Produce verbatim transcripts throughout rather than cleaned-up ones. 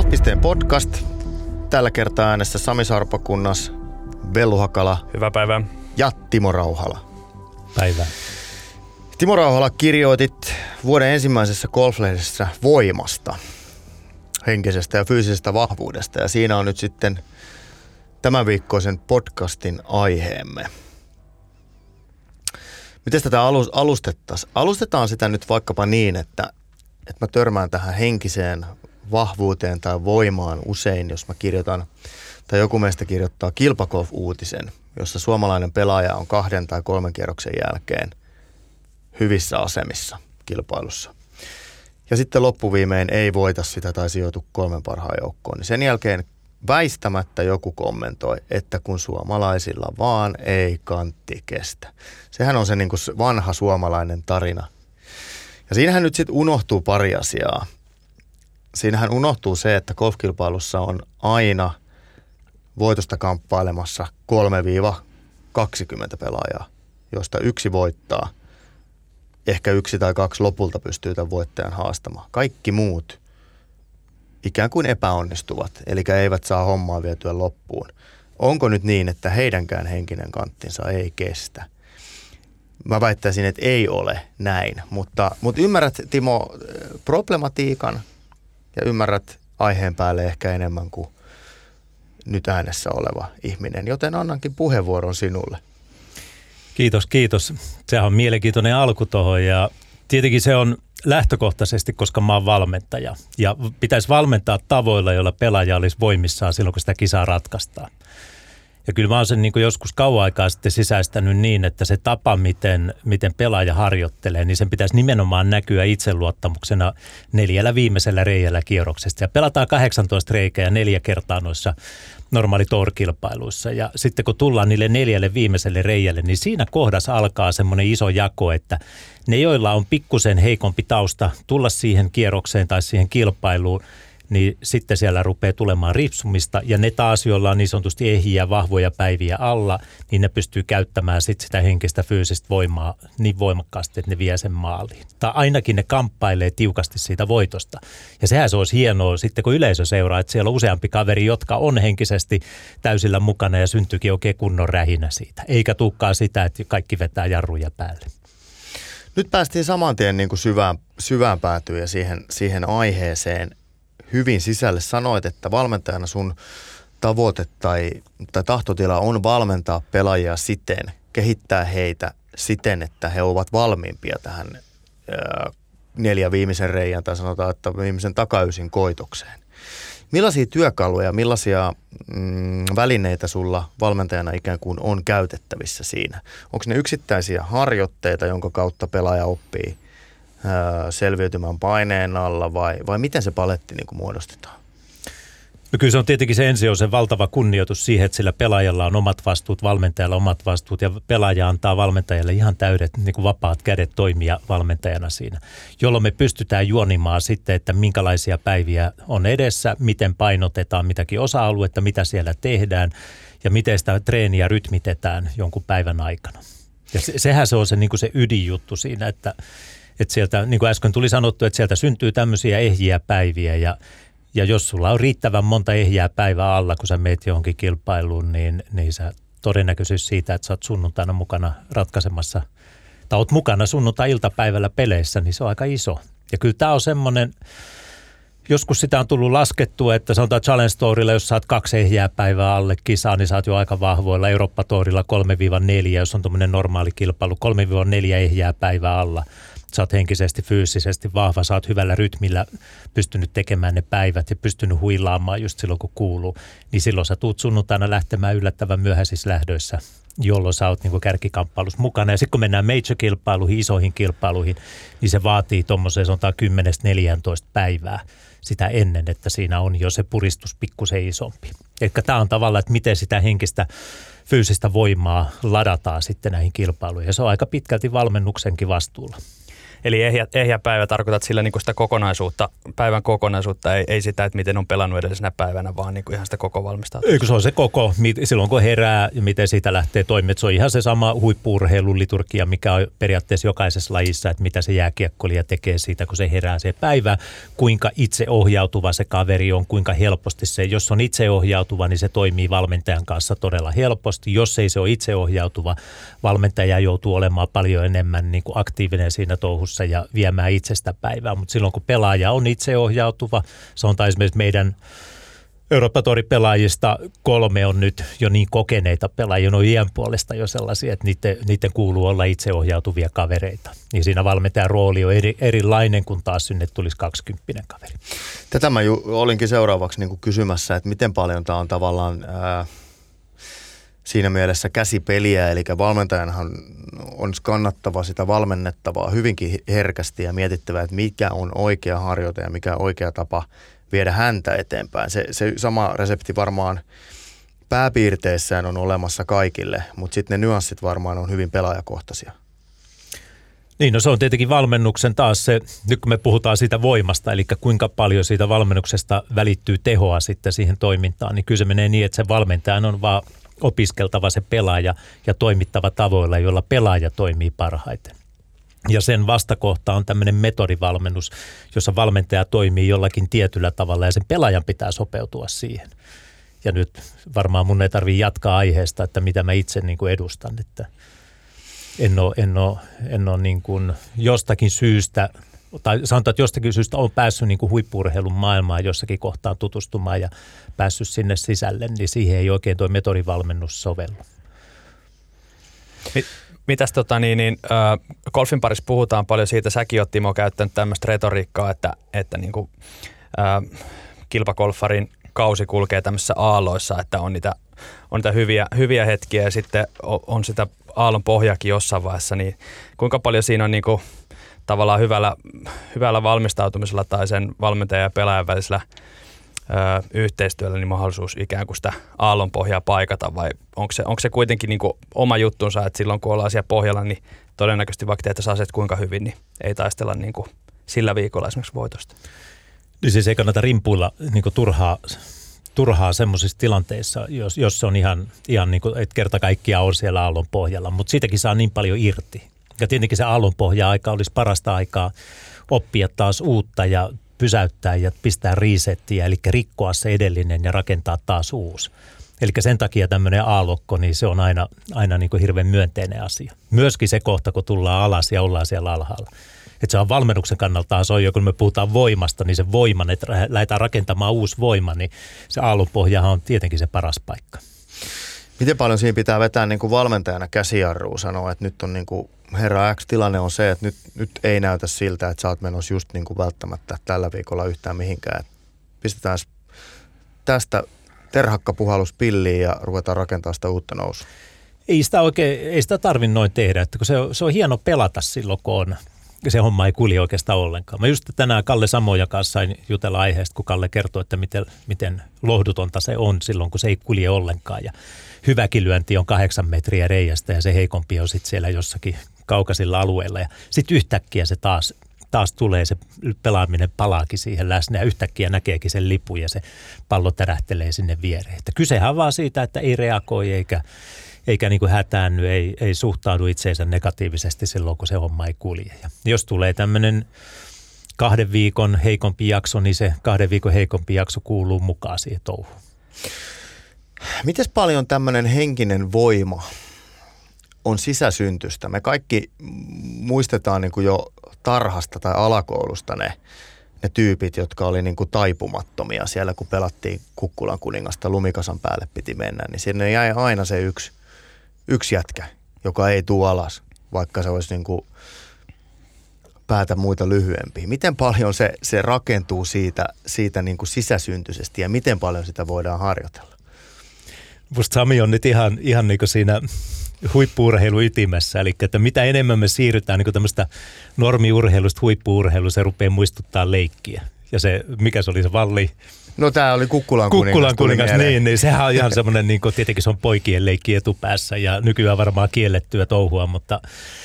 Vahvisteen podcast. Tällä kertaa äänessä Sami Sarpakunnas, Vellu Hakala. Hyvää päivää. Ja Timo Rauhala. Päivää. Timo Rauhala, kirjoitit vuoden ensimmäisessä Golf-lehdessä voimasta, henkisestä ja fyysisestä vahvuudesta. Ja siinä on nyt sitten tämän viikkoisen podcastin aiheemme. Miten tätä alustettaisiin? Alustetaan sitä nyt vaikkapa niin, että, että mä törmään tähän henkiseen vahvuuteen tai voimaan usein, jos mä kirjoitan, tai joku meistä kirjoittaa kilpagolf-uutisen, jossa suomalainen pelaaja on kahden tai kolmen kierroksen jälkeen hyvissä asemissa kilpailussa. Ja sitten loppuviimein ei voita sitä tai sijoitu kolmen parhaan joukkoon. Niin sen jälkeen väistämättä joku kommentoi, että kun suomalaisilla vaan ei kantti kestä. Sehän on se niin kuin vanha suomalainen tarina. Ja siinähän nyt sitten unohtuu pari asiaa. Siinähän unohtuu se, että golfkilpailussa on aina voitosta kamppailemassa kolme kaksikymmentä pelaajaa, joista yksi voittaa. Ehkä yksi tai kaksi lopulta pystyy tämän voittajan haastamaan. Kaikki muut ikään kuin epäonnistuvat, eli eivät saa hommaa vietyä loppuun. Onko nyt niin, että heidänkään henkinen kanttinsa ei kestä? Mä väittäisin, että ei ole näin, mutta, mutta ymmärrät, Timo, problematiikan ja ymmärrät aiheen päälle ehkä enemmän kuin nyt äänessä oleva ihminen, joten annankin puheenvuoron sinulle. Kiitos, kiitos. Sehän on mielenkiintoinen alku tuohon ja tietenkin se on lähtökohtaisesti, koska mä oon valmentaja ja pitäisi valmentaa tavoilla, joilla pelaaja olisi voimissaan silloin, kun sitä kisaa ratkaistaan. Ja kyllä mä oon sen niin kuin joskus kauan aikaa sitten sisäistänyt niin, että se tapa, miten, miten pelaaja harjoittelee, niin sen pitäisi nimenomaan näkyä itseluottamuksena neljällä viimeisellä reijällä kierroksesta. Ja pelataan kahdeksantoista reikää ja neljä kertaa noissa normaali tour-kilpailuissa. Ja sitten kun tullaan niille neljälle viimeiselle reijälle, niin siinä kohdassa alkaa semmoinen iso jako, että ne, joilla on pikkusen heikompi tausta tulla siihen kierrokseen tai siihen kilpailuun, niin sitten siellä rupeaa tulemaan ripsumista ja ne taas, joilla on niin sanotusti ehjiä, vahvoja päiviä alla, niin ne pystyy käyttämään sitten sitä henkistä fyysistä voimaa niin voimakkaasti, että ne vie sen maaliin. Tai ainakin ne kamppailee tiukasti siitä voitosta. Ja sehän se olisi hienoa sitten, kun yleisö seuraa, että siellä on useampi kaveri, jotka on henkisesti täysillä mukana ja syntyykin oikein kunnon rähinä siitä. Eikä tulekaan sitä, että kaikki vetää jarruja päälle. Nyt päästiin saman tien niin kuin syvään, syvään päätyyn ja siihen, siihen aiheeseen hyvin sisälle. Sanoit, että valmentajana sun tavoite tai, tai tahtotila on valmentaa pelaajia siten, kehittää heitä siten, että he ovat valmiimpia tähän ää, neljä viimeisen reijän tai sanotaan, että viimeisen takaysin koitokseen. Millaisia työkaluja, millaisia mm, välineitä sulla valmentajana ikään kuin on käytettävissä siinä? Onko ne yksittäisiä harjoitteita, jonka kautta pelaaja oppii selviytymään paineen alla vai, vai miten se paletti niin kuin muodostetaan? No kyllä se on tietenkin se ensi on se valtava kunnioitus siihen, että sillä pelaajalla on omat vastuut, valmentajalla omat vastuut ja pelaaja antaa valmentajalle ihan täydet niin kuin vapaat kädet toimia valmentajana siinä, jolloin me pystytään juonimaan sitten, että minkälaisia päiviä on edessä, miten painotetaan mitäkin osa-aluetta, mitä siellä tehdään ja miten sitä treeniä rytmitetään jonkun päivän aikana. Ja se, sehän se on se, niin kuin se ydinjuttu siinä, että Että sieltä, niin kuin äsken tuli sanottu, että sieltä syntyy tämmöisiä ehjiä päiviä ja, ja jos sulla on riittävän monta ehjiä päivää alla, kun sä meet johonkin kilpailuun, niin, niin sä todennäköisyys siitä, että sä oot sunnuntaina mukana ratkaisemassa, tai oot mukana sunnuntai-iltapäivällä peleissä, niin se on aika iso. Ja kyllä tää on semmoinen, joskus sitä on tullut laskettua, että sanotaan Challenge Tourilla, jos saat kaksi ehjää päivää alle kisaa, niin saat jo aika vahvoilla. Eurooppa Tourilla kolme neljä, jos on tuommoinen normaali kilpailu, kolme neljä ehjää päivää alla. Sä oot henkisesti, fyysisesti vahva, sä oot hyvällä rytmillä pystynyt tekemään ne päivät ja pystynyt huilaamaan just silloin, kun kuuluu. Niin silloin sä tuut sunnuntaina lähtemään yllättävän myöhäisissä lähdöissä, jolloin sä oot niin kärkikamppailussa mukana. Ja sitten kun mennään major-kilpailuihin, isoihin kilpailuihin, niin se vaatii tuommoiseen sanotaan kymmenestä neljääntoista päivää sitä ennen, että siinä on jo se puristus pikkusen isompi. Eli tämä on tavallaan, että miten sitä henkistä fyysistä voimaa ladataan sitten näihin kilpailuihin. Ja se on aika pitkälti valmennuksenkin vastuulla. eli ehjä, ehjä päivä tarkoitat sillä niin kuin sitä kokonaisuutta, päivän kokonaisuutta, ei, ei sitä, että miten on pelannut edellisenä päivänä, vaan niin kuin ihan sitä koko valmistautumista. Eikö se on se koko, silloin kun herää ja miten siitä lähtee toimimaan. Se on ihan se sama huippu-urheilun liturgia, mikä on periaatteessa jokaisessa lajissa, että mitä se jääkiekkoilija tekee siitä, kun se herää se päivä, kuinka itseohjautuva se kaveri on, kuinka helposti se, jos on itseohjautuva, niin se toimii valmentajan kanssa todella helposti. Jos ei se ole itseohjautuva, valmentaja joutuu olemaan paljon enemmän niin kuin aktiivinen siinä touhussa ja viemään itsestä päivää. Mutta silloin kun pelaaja on itseohjautuva, se on esimerkiksi meidän Eurooppa-toripelaajista kolme on nyt jo niin kokeneita pelaajia, no iän puolesta jo sellaisia, että niiden, niiden kuuluu olla itseohjautuvia kavereita. Niin siinä valmentajan rooli on eri, erilainen kuin taas sinne tulisi kaksikymppinen kaveri. Tätä mä ju, olinkin seuraavaksi niin kuin kysymässä, että miten paljon tämä on tavallaan ää, siinä mielessä käsipeliä, eli valmentajanhan on kannattava sitä valmennettavaa hyvinkin herkästi ja mietittävä, että mikä on oikea harjoite ja mikä on oikea tapa viedä häntä eteenpäin. Se, se sama resepti varmaan pääpiirteissään on olemassa kaikille, mutta sitten ne nyanssit varmaan on hyvin pelaajakohtaisia. Niin, no se on tietenkin valmennuksen taas se, nyt kun me puhutaan siitä voimasta, eli kuinka paljon siitä valmennuksesta välittyy tehoa sitten siihen toimintaan, niin kyllä se menee niin, että se valmentajan on vaan opiskeltava se pelaaja ja toimittava tavoilla, joilla pelaaja toimii parhaiten. Ja sen vastakohta on tämmöinen metodivalmennus, jossa valmentaja toimii jollakin tietyllä tavalla ja sen pelaajan pitää sopeutua siihen. Ja nyt varmaan mun ei tarvitse jatkaa aiheesta, että mitä mä itse niin kuin edustan, että en ole, en ole, en ole niin kuin jostakin syystä, tai sanotaan, että jostakin syystä on päässyt niin kuin huippu-urheilun maailmaan jossakin kohtaan tutustumaan ja päässyt sinne sisälle, niin siihen ei oikein tuo metodivalmennus sovellu. Mitäs tota niin, niin äh, golfin parissa puhutaan paljon siitä, säkin oot Timo käyttänyt tämmöistä retoriikkaa, että, että niin kuin, äh, kilpagolfarin kausi kulkee tämmöisissä aalloissa, että on niitä, on niitä hyviä, hyviä hetkiä ja sitten on sitä aallon pohjaakin jossain vaiheessa, niin kuinka paljon siinä on niin kuin, tavallaan hyvällä, hyvällä valmistautumisella tai sen valmentajan ja pelaajan välisellä Ö, yhteistyöllä niin mahdollisuus ikään kuin sitä aallonpohjaa paikata, vai onko se, onko se kuitenkin niin kuin oma juttunsa, että silloin kun ollaan siellä pohjalla, niin todennäköisesti vaikka teettäisiin aset kuinka hyvin, niin ei taistella niin kuin sillä viikolla esimerkiksi voitosta. Niin siis ei kannata rimpuilla niin kuin turhaa, turhaa semmoisissa tilanteissa, jos, jos se on ihan, ihan niin kuin, että kerta kaikkiaan on siellä aallonpohjalla, mutta siitäkin saa niin paljon irti. Ja tietenkin se aallonpohja-aika olisi parasta aikaa oppia taas uutta ja pysäyttää ja pistää resettiä, eli rikkoa se edellinen ja rakentaa taas uusi. Eli sen takia tämmöinen aallokko, niin se on aina, aina niin kuin hirveän myönteinen asia. Myöskin se kohta, kun tullaan alas ja ollaan siellä alhaalla. Että se on valmennuksen kannalta, se on jo, kun me puhutaan voimasta, niin se voiman, että lähdetään rakentamaan uusi voima, niin se aallonpohjahan on tietenkin se paras paikka. Miten paljon siinä pitää vetää niin kuin valmentajana käsijarrua, sanoa, että nyt on niin kuin herra X, tilanne on se, että nyt, nyt ei näytä siltä, että sä oot menossa just niin kuin välttämättä tällä viikolla yhtään mihinkään. Että pistetään tästä terhakkapuhallus pilliin ja ruvetaan rakentamaan sitä uutta nousua. Ei sitä oikein, ei sitä tarvitse noin tehdä, että kun se on, se on hieno pelata silloin, kun on, se homma ei kulje oikeastaan ollenkaan. Mä just tänään Kalle Samoja kanssa sain jutella aiheesta, kun Kalle kertoi, että miten, miten lohdutonta se on silloin, kun se ei kulje ollenkaan. Ja hyväkin lyönti on kahdeksan metriä reiästä ja se heikompi on sitten siellä jossakin kaukaisilla alueilla. Ja sitten yhtäkkiä se taas, taas tulee, se pelaaminen palaakin siihen läsnä ja yhtäkkiä näkeekin sen lipun ja se pallo tärähtelee sinne viereen. Että kysehän on vaan siitä, että ei reagoi eikä, eikä niin kuin hätäänny, ei, ei suhtaudu itseensä negatiivisesti silloin, kun se homma ei kulje. Ja jos tulee tämmöinen kahden viikon heikompi jakso, niin se kahden viikon heikompi jakso kuuluu mukaan siihen touhuun. Mites paljon tämmöinen henkinen voima on sisäsyntystä? Me kaikki muistetaan niin kuin jo tarhasta tai alakoulusta ne, ne tyypit, jotka oli niin kuin taipumattomia siellä, kun pelattiin Kukkulan kuningasta, lumikasan päälle piti mennä, niin sinne jäi aina se yksi, yksi jätkä, joka ei tule alas, vaikka se olisi niin kuin päätä muita lyhyempiä. Miten paljon se, se rakentuu siitä, siitä niin kuin sisäsyntyisesti ja miten paljon sitä voidaan harjoitella? Musta Sami on nyt ihan, ihan niin kuin siinä huippu-urheilun ytimessä, eli että mitä enemmän me siirrytään niin kuin tämmöistä normiurheilusta huippu-urheiluun, se rupeaa muistuttaa leikkiä. Ja se, mikä se oli se Valli? No tämä oli Kukkulan kuningas. Kukkulan kuningas, niin, niin sehän on ihan semmoinen, niin kuin, tietenkin se on poikien leikki etupäässä ja nykyään varmaan kiellettyä touhua, mutta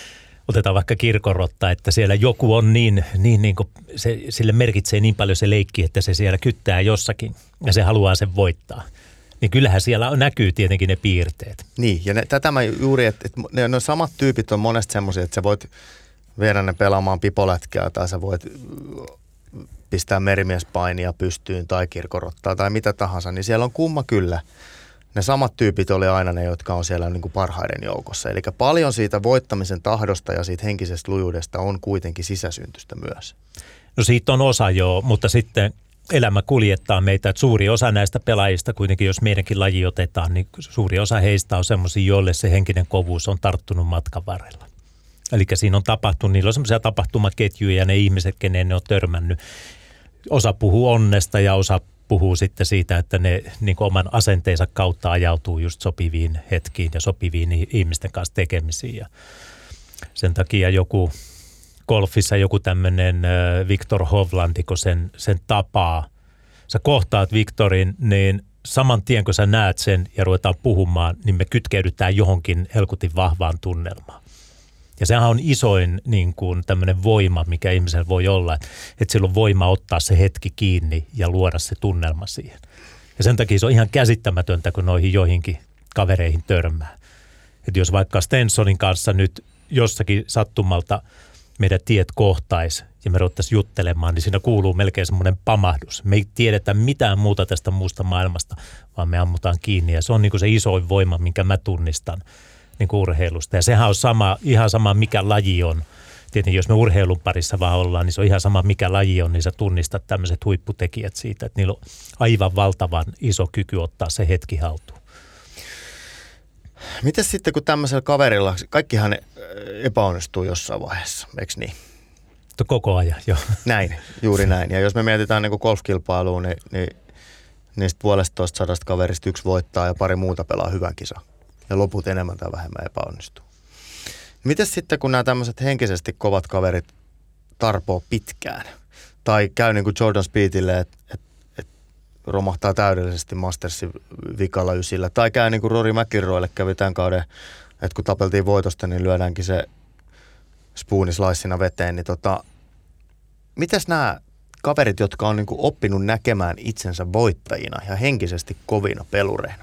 otetaan vaikka kirkorotta, että siellä joku on niin, niin, niin kuin se, sille merkitsee niin paljon se leikki, että se siellä kyttää jossakin ja se haluaa sen voittaa. Niin kyllähän siellä näkyy tietenkin ne piirteet. Niin, ja ne, tätä mä juuri, että, että ne, ne samat tyypit on monesti semmoisia, että sä voit viedä ne pelaamaan pipolätkää tai sä voit pistää merimiespainia pystyyn tai kirkorottaa tai mitä tahansa, niin siellä on kumma kyllä. Ne samat tyypit oli aina ne, jotka on siellä niin kuin parhaiden joukossa. Eli paljon siitä voittamisen tahdosta ja siitä henkisestä lujuudesta on kuitenkin sisäsyntystä myös. No siitä on osa joo, mutta sitten elämä kuljettaa meitä, että suuri osa näistä pelaajista kuitenkin, jos meidänkin laji otetaan, niin suuri osa heistä on semmoisia, joille se henkinen kovuus on tarttunut matkan varrella. Eli siinä on tapahtunut, niillä on semmoisia tapahtumaketjuja ja ne ihmiset, kenen ne on törmännyt. Osa puhuu onnesta ja osa puhuu sitten siitä, että ne niin kuin oman asenteensa kautta ajautuu just sopiviin hetkiin ja sopiviin ihmisten kanssa tekemisiin. Ja sen takia joku golfissa joku tämmöinen Viktor Hovlandi, kun sen, sen tapaa, sä kohtaat Viktorin, niin saman tien kun sä näet sen ja ruvetaan puhumaan, niin me kytkeydytään johonkin helkutin vahvaan tunnelmaan. Ja sehän on isoin niin kuin tämmöinen voima, mikä ihmisellä voi olla, että sillä on voima ottaa se hetki kiinni ja luoda se tunnelma siihen. Ja sen takia se on ihan käsittämätöntä, kun noihin joihinkin kavereihin törmää. Että jos vaikka Stensonin kanssa nyt jossakin sattumalta meidän tiet kohtaisi ja me ruvettaisiin juttelemaan, niin siinä kuuluu melkein semmoinen pamahdus. Me ei tiedetä mitään muuta tästä muusta maailmasta, vaan me ammutaan kiinni. Ja se on niin kuin se isoin voima, minkä mä tunnistan niin kuin urheilusta. Ja sehän on sama, ihan sama, mikä laji on. Tietenkin jos me urheilun parissa vaan ollaan, niin se on ihan sama, mikä laji on, niin sä tunnistat tämmöiset huipputekijät siitä, että niillä on aivan valtavan iso kyky ottaa se hetki haltuun. Mites sitten, kun tämmöisellä kaverilla, kaikkihan epäonnistuu jossain vaiheessa, eikö niin? Koko ajan, joo. Näin, juuri näin. Ja jos me mietitään niin kuin golfkilpailuun, niin, niin niistä puolestoista sadasta kaverista yksi voittaa ja pari muuta pelaa hyvän kisan. Ja loput enemmän tai vähemmän epäonnistuu. Mites sitten, kun nämä tämmöiset henkisesti kovat kaverit tarpoo pitkään? Tai käy niin kuin Jordan Spiethille, että et, et romahtaa täydellisesti Mastersin vikalla ysillä. Tai käy niin kuin Rory McIlroylle kävi tämän kauden, että kun tapeltiin voitosta, niin lyödäänkin se spoonislaissina veteen. Niin tota, mites nämä kaverit, jotka on niin kuin oppinut näkemään itsensä voittajina ja henkisesti kovina pelureina?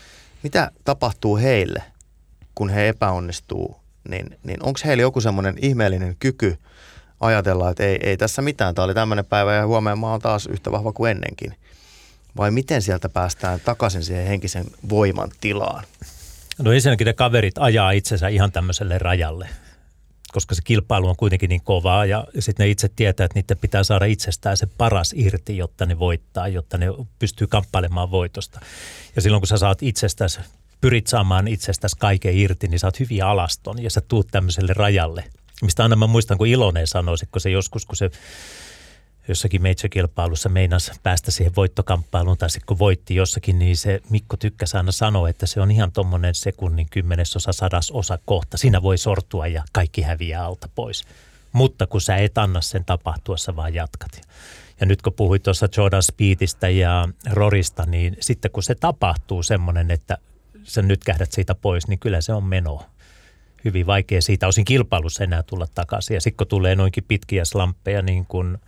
Mitä tapahtuu heille, kun he epäonnistuu? Niin, niin onko heillä joku semmoinen ihmeellinen kyky ajatella, että ei, ei tässä mitään, tämä oli tämmöinen päivä ja huomenna mä oon taas yhtä vahva kuin ennenkin? Vai miten sieltä päästään takaisin siihen henkisen voiman tilaan? No ensinnäkin ne kaverit ajaa itsensä ihan tämmöiselle rajalle, koska se kilpailu on kuitenkin niin kovaa ja sitten ne itse tietää, että niiden pitää saada itsestään se paras irti, jotta ne voittaa, jotta ne pystyy kamppailemaan voitosta. Ja silloin kun sä saat itsestäsi, pyrit saamaan itsestäsi kaiken irti, niin sä oot hyvin alaston ja sä tuut tämmöiselle rajalle. Mistä aina mä muistan, kun Ilonen sanoisi, kun se joskus, kun se jossakin major-kilpailussa meinasi päästä siihen voittokamppailuun tai sitten kun voitti jossakin, niin se Mikko tykkäsi aina sanoa, että se on ihan tommonen sekunnin kymmenesosa, sadasosa kohta. Siinä voi sortua ja kaikki häviää alta pois. Mutta kun sä et anna sen tapahtua, sä vaan jatkat. Ja nyt kun puhuit tuossa Jordan Spiethistä ja Rorista, niin sitten kun se tapahtuu semmoinen, että sä nyt kähdät siitä pois, niin kyllä se on menoa. Hyvin vaikea siitä osin kilpailussa enää tulla takaisin. Ja sitten kun tulee noinkin pitkiä slamppeja, niin kuin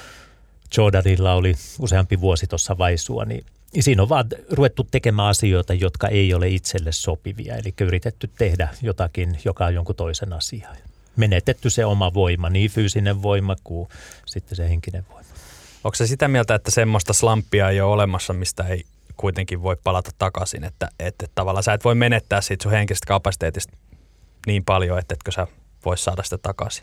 Jordanilla oli useampi vuosi tuossa vaisua, niin siinä on vaan ruvettu tekemään asioita, jotka ei ole itselle sopivia. Eli yritetty tehdä jotakin, joka on jonkun toisen asian. Menetetty se oma voima, niin fyysinen voima kuin sitten se henkinen voima. Onko se sitä mieltä, että semmoista slamppia ei ole olemassa, mistä ei kuitenkin voi palata takaisin? Että, että tavallaan sä et voi menettää siitä sun henkisestä kapasiteetista niin paljon, että etkö sä vois saada sitä takaisin?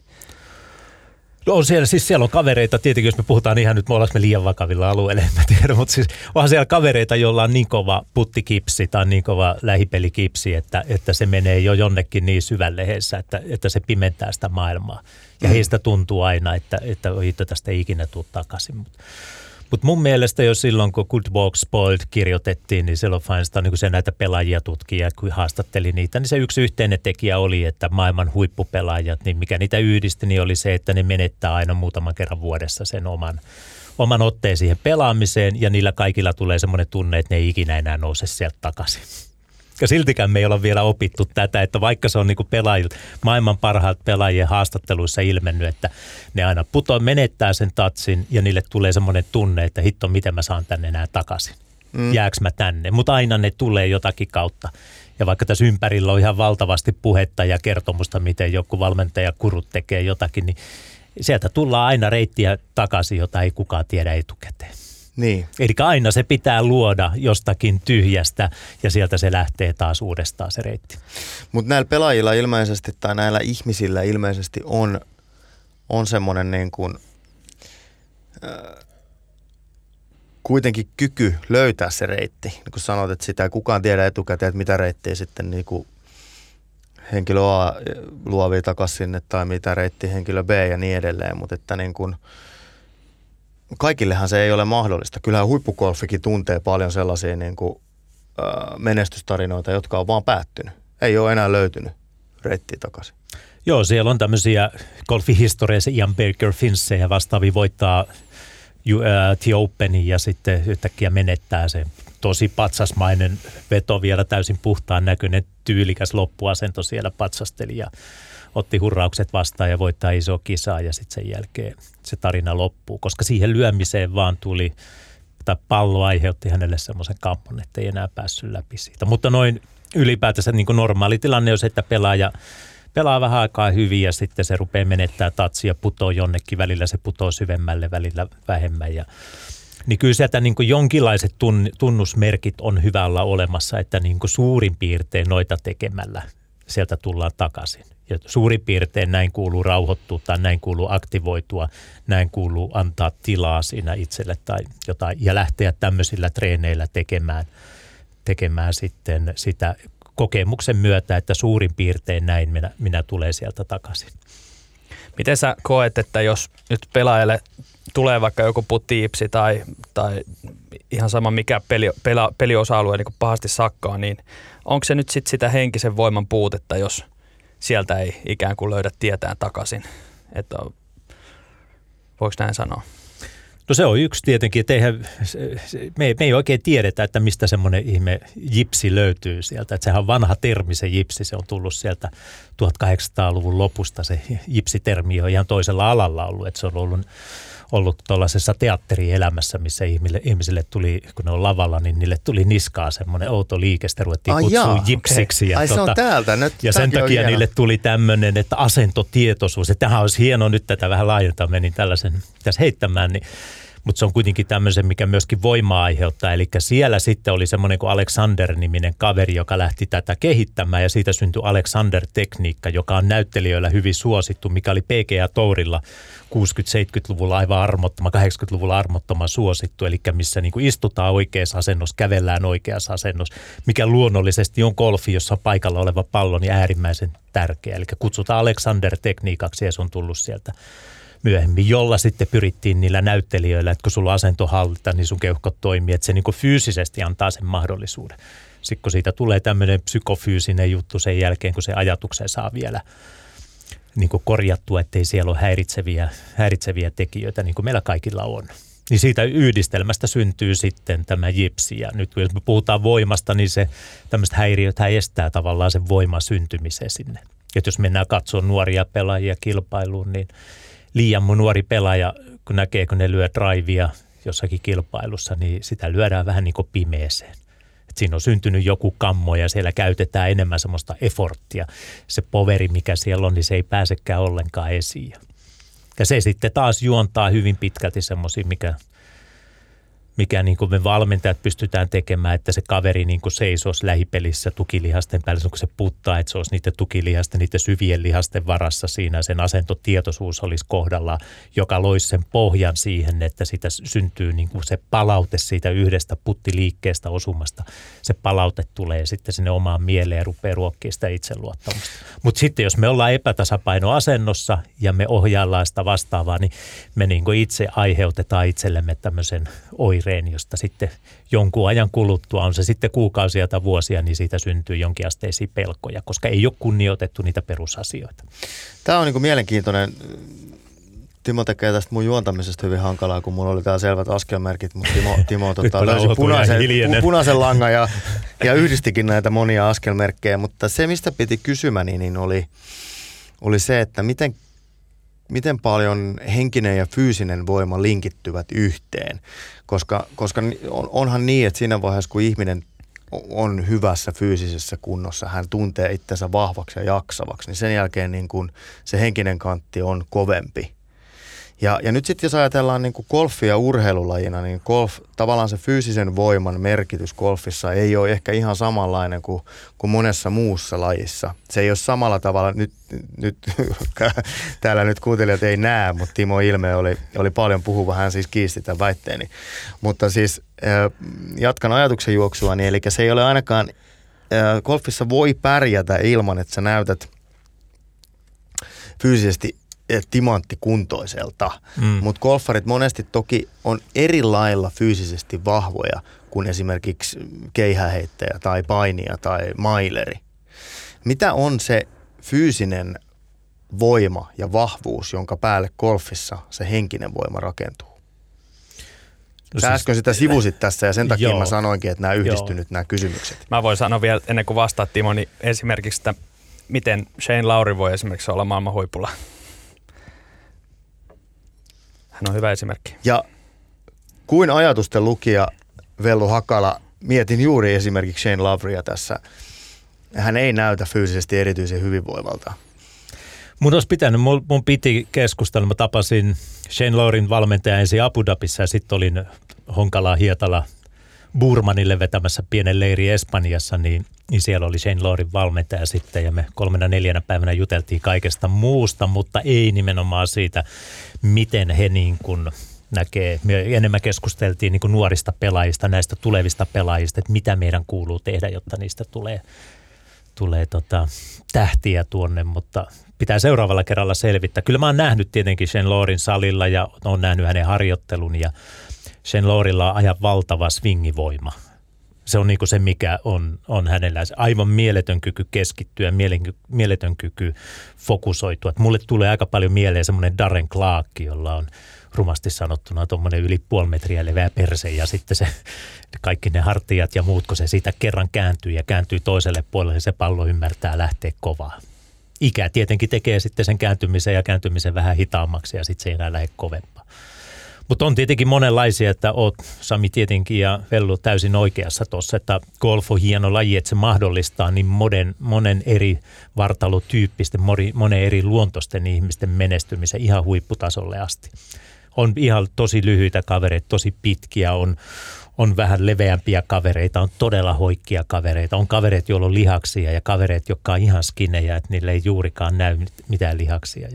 No on siellä, siis siellä on kavereita, tietenkin jos me puhutaan ihan nyt, me ollaanko me liian vakavilla alueilla, en mä tiedä, mutta siis onhan siellä kavereita, joilla on niin kova puttikipsi tai niin kova lähipelikipsi, että, että se menee jo jonnekin niin syvälle heissä, että, että se pimentää sitä maailmaa. Ja mm. heistä tuntuu aina, että, että että tästä ei ikinä tule takaisin. Mutta mut mun mielestä jo silloin, kun Good Walk Spoiled kirjoitettiin, niin silloin Feinstein, niin kun se näitä pelaajia tutkii ja kun haastatteli niitä, niin se yksi yhteinen tekijä oli, että maailman huippupelaajat, niin mikä niitä yhdisti, niin oli se, että ne menettää aina muutaman kerran vuodessa sen oman, oman otteen siihen pelaamiseen ja niillä kaikilla tulee semmoinen tunne, että ne ei ikinä enää nouse sieltä takaisin. Ja siltikään me ei olla vielä opittu tätä, että vaikka se on niin kuin pelaajilta, maailman parhaat pelaajien haastatteluissa ilmennyt, että ne aina putoaa, menettää sen tatsin ja niille tulee semmoinen tunne, että hitto, miten mä saan tänne enää takaisin. Mm. Jääkö mä tänne? Mutta aina ne tulee jotakin kautta. Ja vaikka tässä ympärillä on ihan valtavasti puhetta ja kertomusta, miten joku valmentaja kurut tekee jotakin, niin sieltä tullaan aina reittiä takaisin, jota ei kukaan tiedä etukäteen. Niin. Eli aina se pitää luoda jostakin tyhjästä ja sieltä se lähtee taas uudestaan se reitti. Mutta näillä pelaajilla ilmeisesti tai näillä ihmisillä ilmeisesti on, on semmoinen niin kuin, äh, kuitenkin kyky löytää se reitti. Niin kuin sanot, että sitä ei kukaan tiedä etukäteen, että mitä reittiä sitten niin kuin henkilö A luovii takaisin sinne tai mitä reitti henkilö B ja niin edelleen. Mutta että niin kuin kaikillehan se ei ole mahdollista. Kyllähän huippugolfikin tuntee paljon sellaisia niin kuin, äh, menestystarinoita, jotka on vaan päättynyt. Ei ole enää löytynyt reittiä takaisin. Joo, siellä on tämmöisiä golfihistoriassa Ian Baker Finssejä vastaavia voittaa uh, The Openin ja sitten yhtäkkiä menettää se tosi patsasmainen veto, vielä täysin puhtaan näköinen tyylikäs loppuasento siellä patsasteli ja otti hurraukset vastaan ja voittaa iso kisaa ja sitten sen jälkeen se tarina loppuu, koska siihen lyömiseen vaan tuli, tai pallo aiheutti hänelle semmoisen kampon, että ei enää päässyt läpi siitä. Mutta noin ylipäätänsä niin kuin normaali tilanne on se, että pelaaja pelaa vähän aikaa hyvin ja sitten se rupeaa menettää tatsia, putoo jonnekin, välillä se putoo syvemmälle, välillä vähemmän ja niin kyllä sieltä niin kuin jonkinlaiset tunnusmerkit on hyvä olla olemassa, että niin kuin suurin piirtein noita tekemällä sieltä tullaan takaisin. Ja suurin piirtein näin kuuluu rauhoittua tai näin kuuluu aktivoitua, näin kuuluu antaa tilaa siinä itselle tai jotain ja lähteä tämmöisillä treeneillä tekemään, tekemään sitten sitä kokemuksen myötä, että suurin piirtein näin minä, minä tulen sieltä takaisin. Miten sä koet, että jos nyt pelaajalle tulee vaikka joku putti-ipsi tai, tai ihan sama mikä peli, pela, peliosa-alue niin kuin pahasti sakkaa, niin onko se nyt sitten sitä henkisen voiman puutetta, jos sieltä ei ikään kuin löydä tietään takaisin? Että voiko näin sanoa? No se on yksi tietenkin, että eihän, me, me ei oikein tiedetä, että mistä semmoinen ihme jipsi löytyy sieltä. Että sehän on vanha termi se jipsi, se on tullut sieltä tuhatkahdeksansataaluvun lopusta. Se jipsitermi on ihan toisella alalla ollut, että se on ollut, ollut tuollaisessa teatterielämässä, missä ihmisille, ihmisille tuli, kun ne on lavalla, niin niille tuli niskaa semmoinen outo liike, sitä ruvettiin Ai kutsua jaa, jipsiksi. Okay. Ja Ai tota, se on täältä nyt. Ja sen takia niille tuli tämmöinen, että asentotietoisuus, että tämähän olisi hienoa nyt tätä vähän laajentaa, menin tällaisen tässä heittämään, niin mutta se on kuitenkin tämmöisen, mikä myöskin voimaa aiheuttaa. Eli siellä sitten oli semmoinen kuin Alexander-niminen kaveri, joka lähti tätä kehittämään ja siitä syntyi Alexander-tekniikka, joka on näyttelijöillä hyvin suosittu, mikä oli P G A Tourilla kuusikymmentä-seitsemänkymmentäluvulla aivan armottoma, kahdeksankymmentäluvulla armottoma suosittu, eli missä niin kuin istutaan oikeassa asennossa, kävellään oikeassa asennossa, mikä luonnollisesti on golfi, jossa on paikalla oleva pallo, niin äärimmäisen tärkeä. Eli kutsutaan Alexander-tekniikaksi ja se on tullut sieltä myöhemmin, jolla sitten pyrittiin niillä näyttelijöillä, että kun sulla on asento hallita, niin sun keuhkot toimii, että se niin kuin fyysisesti antaa sen mahdollisuuden. Sitten kun siitä tulee tämmöinen psykofyysinen juttu sen jälkeen, kun se ajatuksen saa vielä niin kuin korjattua, ettei siellä ole häiritseviä, häiritseviä tekijöitä, niin kuin meillä kaikilla on. Niin siitä yhdistelmästä syntyy sitten tämä jipsi. Ja nyt kun me puhutaan voimasta, niin se tämmöiset häiriöt estää tavallaan sen voiman syntymisen sinne. Että jos mennään katsoa nuoria pelaajia kilpailuun, niin liian nuori pelaaja, kun näkee, kun ne lyö drivea jossakin kilpailussa, niin sitä lyödään vähän niin kuin pimeeseen. Et siinä on syntynyt joku kammo ja siellä käytetään enemmän semmoista efforttia. Se poveri, mikä siellä on, niin se ei pääsekään ollenkaan esiin. Ja se sitten taas juontaa hyvin pitkälti semmoisia, mikä, mikä niin kuin me valmentajat pystytään tekemään, että se kaveri niin kuin seisoisi lähipelissä tukilihasten päällä, kun se puttaa, että se olisi niiden tukilihasten, niiden syvien lihasten varassa siinä, sen asentotietoisuus olisi kohdalla, joka loisi sen pohjan siihen, että sitä syntyy niin kuin se palaute siitä yhdestä puttiliikkeestä osumasta. Se palaute tulee sitten sinne omaan mieleen ja rupeaa ruokkimaan sitä itseluottamusta. Mutta sitten jos me ollaan epätasapainoasennossa ja me ohjaillaan sitä vastaavaa, niin me niin kuin itse aiheutetaan itsellemme tämmöisen oireen, josta sitten jonkun ajan kuluttua, on se sitten kuukausia tai vuosia, niin siitä syntyy jonkinasteisia pelkoja, koska ei ole kunnioitettu niitä perusasioita. Tämä on niin kuin mielenkiintoinen Timo tekee tästä mun juontamisesta hyvin hankalaa, kun mulla oli täällä selvät askelmerkit, mutta Timo, Timo tota, löysi punaisen, pu, punaisen langan ja, ja yhdistikin näitä monia askelmerkkejä. Mutta se, mistä piti kysymäni, niin oli, oli se, että miten, miten paljon henkinen ja fyysinen voima linkittyvät yhteen. Koska, koska on, onhan niin, että siinä vaiheessa, kun ihminen on hyvässä fyysisessä kunnossa, hän tuntee itsensä vahvaksi ja jaksavaksi, niin sen jälkeen niin kun se henkinen kantti on kovempi. Ja, ja nyt sitten jos ajatellaan niin kuin golfia urheilulajina, niin golf, tavallaan se fyysisen voiman merkitys golfissa ei ole ehkä ihan samanlainen kuin, kuin monessa muussa lajissa. Se ei ole samalla tavalla, nyt, nyt täällä nyt kuuntelijat ei näe, mutta Timo ilme oli, oli paljon puhuva, hän siis kiisti tämän väitteeni. Mutta siis jatkan ajatuksen juoksuani, eli se ei ole ainakaan, golfissa voi pärjätä ilman, että sä näytät fyysisesti timanttikuntoiselta, mm. mutta golfarit monesti toki on eri lailla fyysisesti vahvoja kuin esimerkiksi keihäheittäjä tai painija tai maileri. Mitä on se fyysinen voima ja vahvuus, jonka päälle golfissa se henkinen voima rakentuu? No Sä siis, äsken sitä sivusit tässä ja sen takia joo, mä sanoinkin, että nämä yhdistynyt nämä kysymykset. Mä voin sanoa vielä ennen kuin vastaat Timo, niin esimerkiksi, että miten Shane Lowry voi esimerkiksi olla maailman huipulla. Hän on hyvä esimerkki. Ja kuin ajatusten lukija Vellu Hakala, mietin juuri esimerkiksi Shane Lovrya tässä. Hän ei näytä fyysisesti erityisen hyvinvoivalta. Mun olisi pitänyt, mun, mun piti keskustella. Mä tapasin Shane Lowryn valmentajan ensin Abu Dhabissa ja sitten olin Honkalaa Hietala Burmanille vetämässä pienen leiri Espanjassa, niin, niin siellä oli Shane Lowryn valmentaja sitten ja me kolmena neljänä päivänä juteltiin kaikesta muusta, mutta ei nimenomaan siitä, miten he niin kuin näkee. Me enemmän keskusteltiin niin kuin nuorista pelaajista, näistä tulevista pelaajista, että mitä meidän kuuluu tehdä, jotta niistä tulee, tulee tota, tähtiä tuonne, mutta pitää seuraavalla kerralla selvittää. Kyllä mä oon nähnyt tietenkin Shane Lowryn salilla ja oon nähnyt hänen harjoittelun ja Shane Lowrylla on aivan valtava swingivoima. Se on niin kuin se, mikä on, on hänellä aivan mieletön kyky keskittyä, mieletön kyky fokusoitua. Et mulle tulee aika paljon mieleen semmoinen Darren Clark, jolla on rumasti sanottuna tuommoinen yli puoli metriä leveä perse ja sitten se kaikki ne hartiat ja muut, kun se siitä kerran kääntyy ja kääntyy toiselle puolelle, se pallo ymmärtää lähteä kovaa. Ikä tietenkin tekee sitten sen kääntymisen ja kääntymisen vähän hitaammaksi ja sitten se ei enää lähde kovempaa. Mutta on tietenkin monenlaisia, että oot Sami tietenkin ja Vellu täysin oikeassa tuossa, että golf on hieno laji, että se mahdollistaa niin monen, monen eri vartalotyyppisten, monen eri luontoisten ihmisten menestymisen ihan huipputasolle asti. On ihan tosi lyhyitä kavereita, tosi pitkiä, on, on vähän leveämpiä kavereita, on todella hoikkia kavereita, on kavereita, joilla on lihaksia ja kavereita, jotka on ihan skinejä, että niille ei juurikaan näy mitään lihaksia.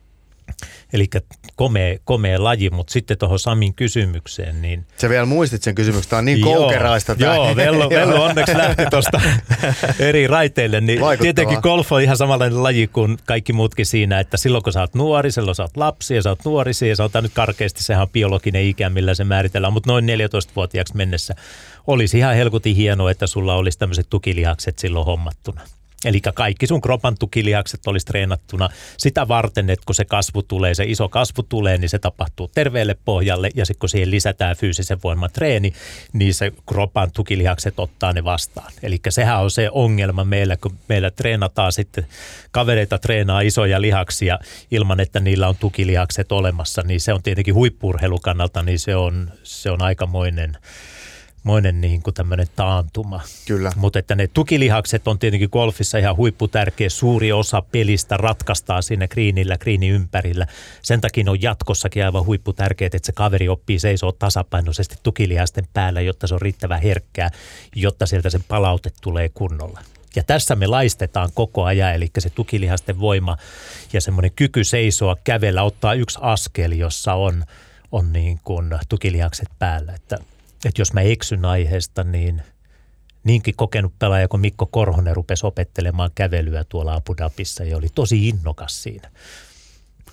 Eli komea, komea laji, mutta sitten tuohon Samin kysymykseen, niin... Sä vielä muistit sen kysymyksen, tämä on niin koukeraista. Joo, joo Vellu, Vellu onneksi lähti tuosta eri raiteille, niin tietenkin golf on ihan samanlainen laji kuin kaikki muutkin siinä, että silloin kun sä oot nuori, silloin sä oot lapsi ja sä oot nuori, ja sanotaan nyt karkeasti, sehän on biologinen ikä, millä se määritellään, mutta noin neljätoistavuotiaaksi mennessä olisi ihan helkutin hienoa, että sulla olisi tämmöiset tukilihakset silloin hommattuna. Eli kaikki sun kropan tukilihakset olisi treenattuna sitä varten, että kun se kasvu tulee, se iso kasvu tulee, niin se tapahtuu terveelle pohjalle. Ja sitten kun siihen lisätään fyysisen voiman treeni, niin se kropan tukilihakset ottaa ne vastaan. Eli sehän on se ongelma meillä, kun meillä treenataan sitten, kavereita treenaa isoja lihaksia ilman, että niillä on tukilihakset olemassa. Niin se on tietenkin huippu-urheilun kannalta, niin se on, se on aikamoinen... Moinen niin kuin tämmöinen taantuma. Kyllä. Mutta että ne tukilihakset on tietenkin golfissa ihan huipputärkeä. Suuri osa pelistä ratkaistaan siinä greenillä, greenin ympärillä. Sen takia on jatkossakin aivan huipputärkeää, että se kaveri oppii seisoo tasapainoisesti tukilihasten päällä, jotta se on riittävän herkkää, jotta sieltä sen palaute tulee kunnolla. Ja tässä me laistetaan koko ajan, eli se tukilihasten voima ja semmoinen kyky seisoa, kävellä, ottaa yksi askel, jossa on, on niin kuin tukilihakset päällä, että että jos mä eksyn aiheesta, niin niinkin kokenut pelaaja kuin Mikko Korhonen rupesi opettelemaan kävelyä tuolla Abu Dhabissa ja oli tosi innokas siinä.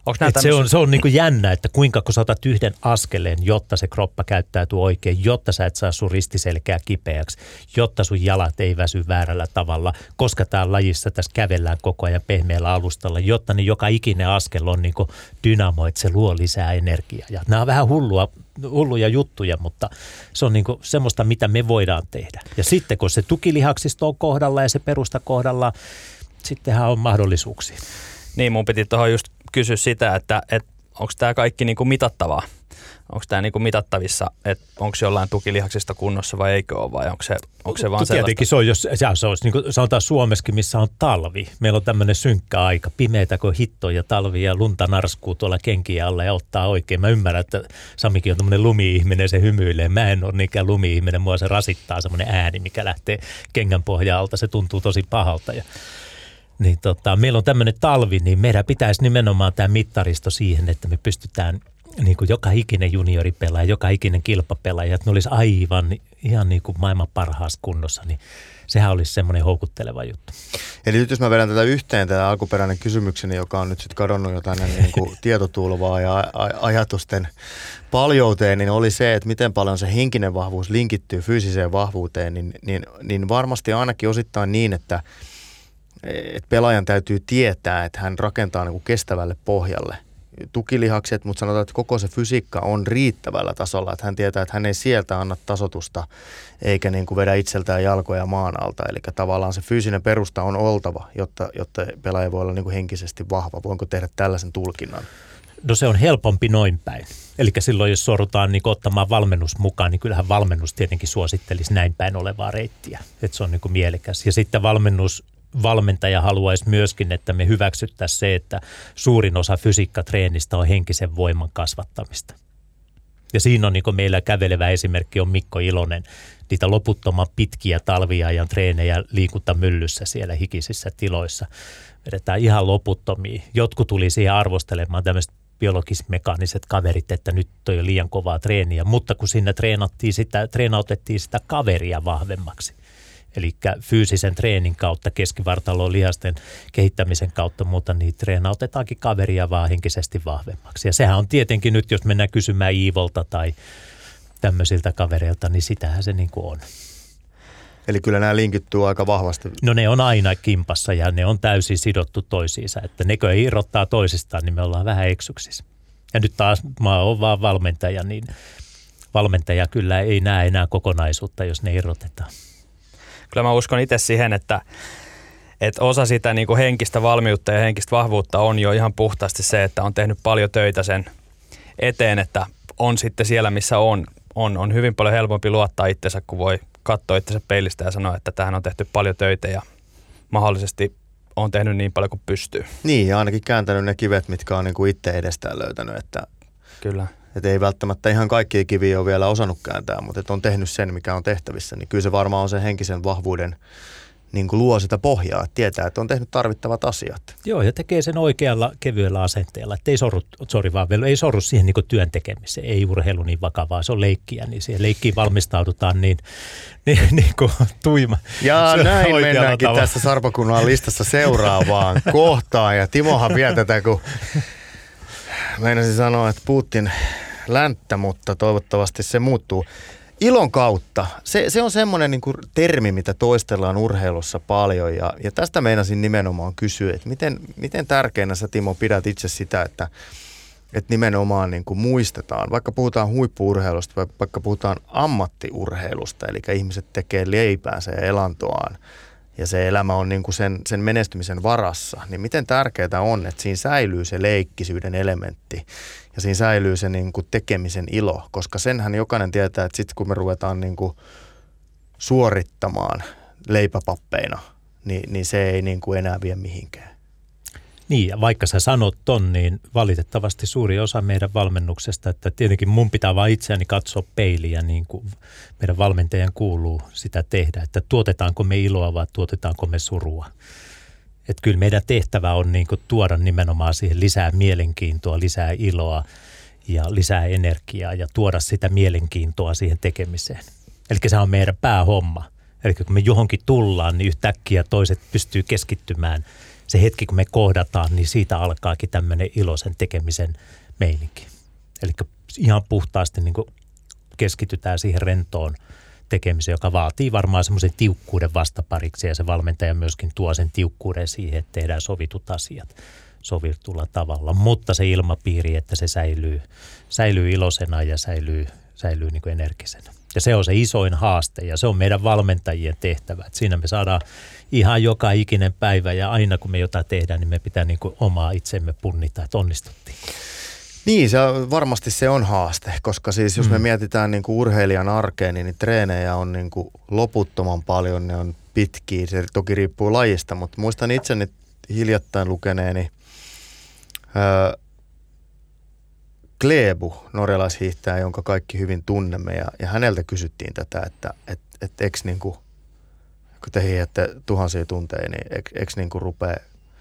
Se on, se on niin kuin jännä, että kuinka kun sä otat yhden askeleen, jotta se kroppa käyttäytyy oikein, jotta sä et saa sun ristiselkää kipeäksi, jotta sun jalat ei väsy väärällä tavalla, koska täällä lajissa tässä kävellään koko ajan pehmeällä alustalla, jotta niin joka ikinen askel on niin kuin dynamo, että se luo lisää energiaa. Ja nämä on vähän hullua, hulluja juttuja, mutta se on niin kuin semmoista, mitä me voidaan tehdä. Ja sitten kun se tukilihaksisto on kohdalla ja se perusta kohdalla, sittenhän on mahdollisuuksia. Niin, mun piti tuohon just kysyä sitä, että, että onko tämä kaikki niinku mitattavaa? Onko tämä niinku mitattavissa, että onko jollain tukilihaksista kunnossa vai eikö ole, vai onko se, onko se vaan sellaista? Tietenkin se on, jos se olisi, niin kuin sanotaan Suomessakin, missä on talvi. Meillä on tämmöinen synkkä aika, pimeätä kuin hitto ja talvi ja lunta narskuu tuolla kenkiä alla ja ottaa oikein. Mä ymmärrän, että Samikin on tämmöinen lumi-ihminen, se hymyilee. Mä en ole niinkään lumi-ihminen, mua se rasittaa semmoinen ääni, mikä lähtee kengän pohjalta. Se tuntuu tosi pahalta ja Niin tota, meillä on tämmöinen talvi, niin meidän pitäisi nimenomaan tämä mittaristo siihen, että me pystytään niin kuin joka ikinen junioripelaaja, joka ikinen kilpapelaaja, että ne olisi aivan ihan niin kuin maailman parhaassa kunnossa, niin sehän olisi semmoinen houkutteleva juttu. Eli nyt jos mä vedän tätä yhteen, tämä alkuperäinen kysymykseni, joka on nyt sitten kadonnut jotain niin kuin tietotulvaa ja a- ajatusten paljouteen, niin oli se, että miten paljon se henkinen vahvuus linkittyy fyysiseen vahvuuteen, niin, niin, niin varmasti ainakin osittain niin, että että pelaajan täytyy tietää, että hän rakentaa niin kuin kestävälle pohjalle tukilihakset, mutta sanotaan, että koko se fysiikka on riittävällä tasolla, että hän tietää, että hän ei sieltä anna tasotusta eikä niin kuin vedä itseltään jalkoja maan alta. Eli tavallaan se fyysinen perusta on oltava, jotta, jotta pelaaja voi olla niin kuin henkisesti vahva. Voinko tehdä tällaisen tulkinnan? No se on helpompi noin päin. Eli silloin, jos sorrutaan niin ottamaan valmennus mukaan, niin kyllähän valmennus tietenkin suosittelisi näin päin olevaa reittiä. Että se on niin kuin mielekäs. Ja sitten valmennus valmentaja haluaisi myöskin, että me hyväksyttäisiin se, että suurin osa fysiikkatreenistä on henkisen voiman kasvattamista. Ja siinä on niin kuin meillä kävelevä esimerkki on Mikko Ilonen. Niitä loputtoman pitkiä talviajan treenejä liikuntamyllyssä siellä hikisissä tiloissa. Vedetään ihan loputtomia. Jotkut tuli siihen arvostelemaan tämmöiset biologis-mekaaniset kaverit, että nyt toi on liian kovaa treeniä. Mutta kun siinä treenattiin sitä, treenautettiin sitä kaveria vahvemmaksi. Eli fyysisen treenin kautta, keskivartalon lihasten kehittämisen kautta, mutta niin treenautetaankin kaveria vaan henkisesti vahvemmaksi. Ja sehän on tietenkin nyt, jos mennään kysymään Iivolta tai tämmöisiltä kavereilta, niin sitähän se niin kuin on. Eli kyllä nämä linkittyy aika vahvasti. No ne on aina kimpassa ja ne on täysin sidottu toisiinsa. Että nekö irrottaa toisistaan, niin me ollaan vähän eksyksissä. Ja nyt taas mä oon vaan valmentaja, niin valmentaja kyllä ei näe enää kokonaisuutta, jos ne irrotetaan. Kyllä mä uskon itse siihen, että, että osa sitä niin kuin henkistä valmiutta ja henkistä vahvuutta on jo ihan puhtaasti se, että on tehnyt paljon töitä sen eteen, että on sitten siellä, missä on. On, on hyvin paljon helpompi luottaa itsensä, kun voi katsoa itsensä peilistä ja sanoa, että tähän on tehty paljon töitä ja mahdollisesti on tehnyt niin paljon kuin pystyy. Niin, ja ainakin kääntänyt ne kivet, mitkä on niin kuin itse edestään löytänyt, että kyllä. Että ei välttämättä ihan kaikkia kiviä ole vielä osannut kääntää, mutta että on tehnyt sen, mikä on tehtävissä. Niin kyllä se varmaan on sen henkisen vahvuuden, niin kuin luo sitä pohjaa, että tietää, että on tehnyt tarvittavat asiat. Joo, ja tekee sen oikealla kevyellä asenteella. Että ei sorru, sorry vaan, ei sorru siihen niin kuin työn tekemiseen. Ei urheilu niin vakavaa, se on leikkiä, niin siihen leikkiin valmistaudutaan niin, niin, niin kuin tuima. Ja näin mennäänkin tavalla. Tässä Sarpakunnan listassa seuraavaan kohtaan. Ja Timohan vie tätä, kun meinasin sanoa, että Putin länttä, mutta toivottavasti se muuttuu. Ilon kautta. Se, se on semmoinen niin kuin termi, mitä toistellaan urheilussa paljon ja, ja tästä meinasin nimenomaan kysyä, että miten, miten tärkeänä sä, Timo, pidät itse sitä, että, että nimenomaan niin kuin muistetaan, vaikka puhutaan huippu-urheilusta, vaikka puhutaan ammattiurheilusta, eli ihmiset tekee leipäänsä ja elantoaan ja se elämä on niin kuin sen, sen menestymisen varassa, niin miten tärkeää on, että siinä säilyy se leikkisyyden elementti ja siinä säilyy se niin kuin tekemisen ilo, koska senhän jokainen tietää, että sitten kun me ruvetaan niin kuin suorittamaan leipäpappeina, niin, niin se ei niin kuin enää vie mihinkään. Niin, ja vaikka sä sanot ton, niin valitettavasti suuri osa meidän valmennuksesta, että tietenkin mun pitää vaan itseäni katsoa peiliä, niin kuin meidän valmentajan kuuluu sitä tehdä, että tuotetaanko me iloa vai tuotetaanko me surua. Että kyllä meidän tehtävä on niin kuin tuoda nimenomaan siihen lisää mielenkiintoa, lisää iloa ja lisää energiaa ja tuoda sitä mielenkiintoa siihen tekemiseen. Eli se on meidän päähomma. Eli kun me johonkin tullaan, niin yhtäkkiä toiset pystyy keskittymään se hetki, kun me kohdataan, niin siitä alkaakin tämmöinen iloisen tekemisen meininki. Eli ihan puhtaasti niin kuin keskitytään siihen rentoon tekemiseen, joka vaatii varmaan semmoisen tiukkuuden vastapariksi, ja se valmentaja myöskin tuo sen tiukkuuden siihen, että tehdään sovitut asiat sovitulla tavalla, mutta se ilmapiiri, että se säilyy, säilyy iloisena ja säilyy, säilyy niin kuin energisenä. Ja se on se isoin haaste, ja se on meidän valmentajien tehtävä. Et siinä me saadaan ihan joka ikinen päivä, ja aina kun me jotain tehdään, niin me pitää niin kuin omaa itsemme punnita, että onnistuttiin. Niin, se on, varmasti se on haaste, koska siis jos me mm. mietitään niin kuin urheilijan arkeen, niin, niin treenejä on niin kuin loputtoman paljon, ne on pitkiä, se toki riippuu lajista, mutta muistan itseni hiljattain lukeneeni öö, Klæbo, norjalaishiihtäjä, jonka kaikki hyvin tunnemme, ja, ja häneltä kysyttiin tätä, että et, et, eikö niin kuin, kun te hiihätte tuhansia tunteja, niin eikö, eikö niin kuin rupea,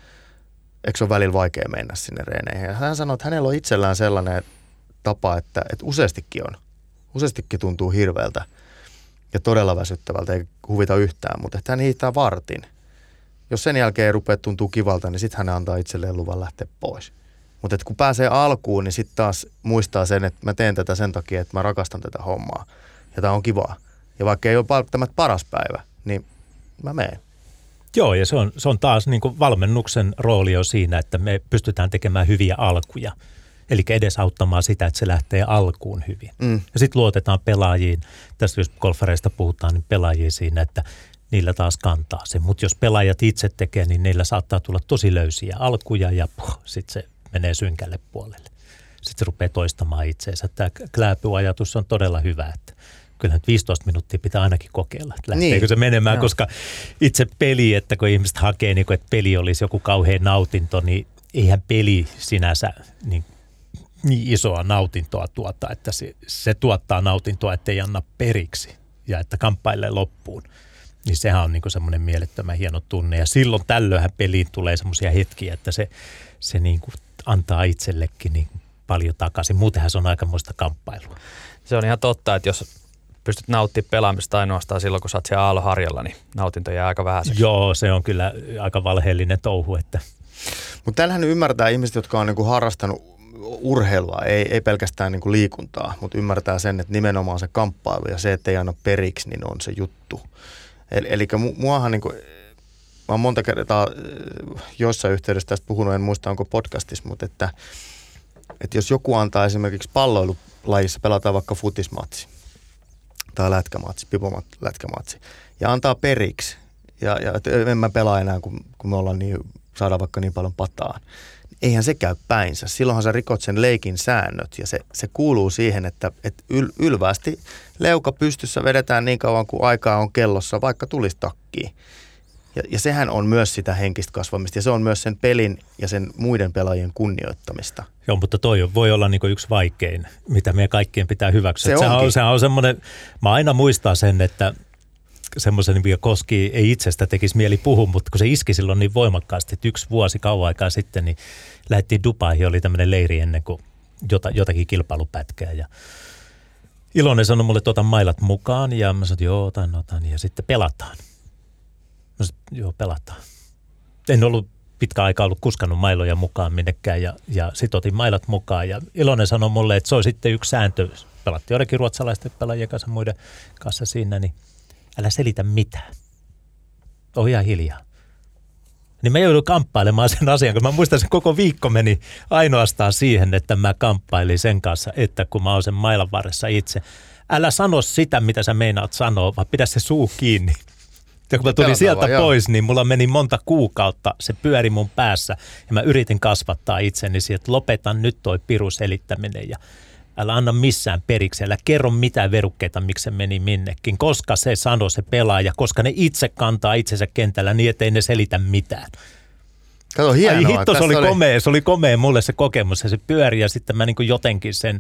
eikö se ole välillä vaikea mennä sinne reeneihin? Ja hän sanoi, että hänellä on itsellään sellainen tapa, että, että useastikin on, useastikin tuntuu hirveältä ja todella väsyttävältä, ei huvita yhtään, mutta että hän hiihtää vartin. Jos sen jälkeen ei rupea tuntuu kivalta, niin sitten hän antaa itselleen luvan lähteä pois. Mutta kun pääsee alkuun, niin sitten taas muistaa sen, että mä teen tätä sen takia, että mä rakastan tätä hommaa. Ja tää on kivaa. Ja vaikka ei ole välttämättä paras päivä, niin mä menen. Joo, ja se on, se on taas niin kuin valmennuksen rooli on siinä, että me pystytään tekemään hyviä alkuja. Eli edesauttamaan sitä, että se lähtee alkuun hyvin. Mm. Ja sitten luotetaan pelaajiin. Tästä jos golfareista puhutaan, niin pelaajiin siinä, että niillä taas kantaa se. Mutta jos pelaajat itse tekee, niin niillä saattaa tulla tosi löysiä alkuja ja sitten se menee synkälle puolelle. Sitten se rupeaa toistamaan itseensä. Tämä Klæbo-ajatus on todella hyvä, että kyllä nyt viisitoista minuuttia pitää ainakin kokeilla, että lähteekö niin se menemään, no. Koska itse peli, että kun ihmiset hakee, niin kun, että peli olisi joku kauhean nautinto, niin eihän peli sinänsä niin, niin isoa nautintoa tuota, että se, se tuottaa nautintoa, ettei anna periksi ja että kamppailee loppuun. Niin sehän on niin kuin semmoinen mielettömän hieno tunne, ja silloin tällöinhän peliin tulee semmoisia hetkiä, että se, se niin kuin antaa itsellekin niin paljon takaisin. Muutenhan se on aikamoista kamppailua. Se on ihan totta, että jos pystyt nauttimaan pelaamista ainoastaan silloin, kun sä oot siellä aallonharjalla, niin nautinto jää aika vähäiseksi. Joo, se on kyllä aika valheellinen touhu. Että. Mutta täällähän ymmärtää ihmiset, jotka on niinku harrastanut urheilua, ei, ei pelkästään niinku liikuntaa, mutta ymmärtää sen, että nimenomaan se kamppailu ja se, että ei anna periksi, niin on se juttu. Eli, eli muahan niinku, mä oon monta kertaa jossain yhteydessä tästä puhunut, en muista onko podcastissa, mutta että, että jos joku antaa esimerkiksi palloilulajissa, pelataan vaikka futismatsi tai lätkämatsi, pipolätkämatsi, ja antaa periksi, ja, ja en mä pelaa enää, kun, kun me ollaan niin, saadaan vaikka niin paljon pataan. Eihän se käy päinsä. Silloinhan sä rikot sen leikin säännöt, ja se, se kuuluu siihen, että, että yl, ylvästi leuka pystyssä vedetään niin kauan kuin aikaa on kellossa, vaikka tulisi takkiin. Ja, ja sehän on myös sitä henkistä kasvamista, ja se on myös sen pelin ja sen muiden pelaajien kunnioittamista. Joo, mutta toi voi olla niinku yksi vaikein, mitä meidän kaikkien pitää hyväksyä. Se sehän on, sehän on semmoinen, mä aina muistan sen, että semmoisen, mikä Koski ei itsestä tekisi mieli puhua, mutta kun se iski silloin niin voimakkaasti, että yksi vuosi kauan aikaa sitten, niin lähdettiin Dubaihin, oli tämmöinen leiri ennen kuin jota, jotakin kilpailupätkää. Ja Ilonen sanoi mulle, että otan mailat mukaan, ja mä sanoin, että joo, otan, otan, ja sitten pelataan. Mä sanoin, joo, pelataan. En ollut pitkä aikaa ollut kuskannut mailoja mukaan minnekään, ja, ja sitten otin mailat mukaan, ja Ilonen sanoi mulle, että se on sitten yksi sääntö, pelattiin joidenkin ruotsalaisten pelaajien kanssa muiden kanssa siinä, niin älä selitä mitään. On ihan hiljaa. Niin mä joudun kamppailemaan sen asian, kun mä muistan, sen koko viikko meni ainoastaan siihen, että mä kamppailin sen kanssa, että kun mä oon sen mailan varressa itse. Älä sano sitä, mitä sä meinaat sanoa, vaan pidä se suu kiinni. Ja kun mä tulin sieltä pois, niin mulla meni monta kuukautta, se pyöri mun päässä. Ja mä yritin kasvattaa itseni siihen, että lopetan nyt toi piru selittäminen ja älä anna missään periksi, älä kerro mitään verukkeita, miksi se meni minnekin, koska se sanoo se pelaaja, koska ne itse kantaa itsensä kentällä niin, ettei ne selitä mitään. Kato, hienoa. Ai hitto, se oli, oli komea, se oli komea mulle se kokemus ja se pyöri ja sitten mä niin kuin jotenkin sen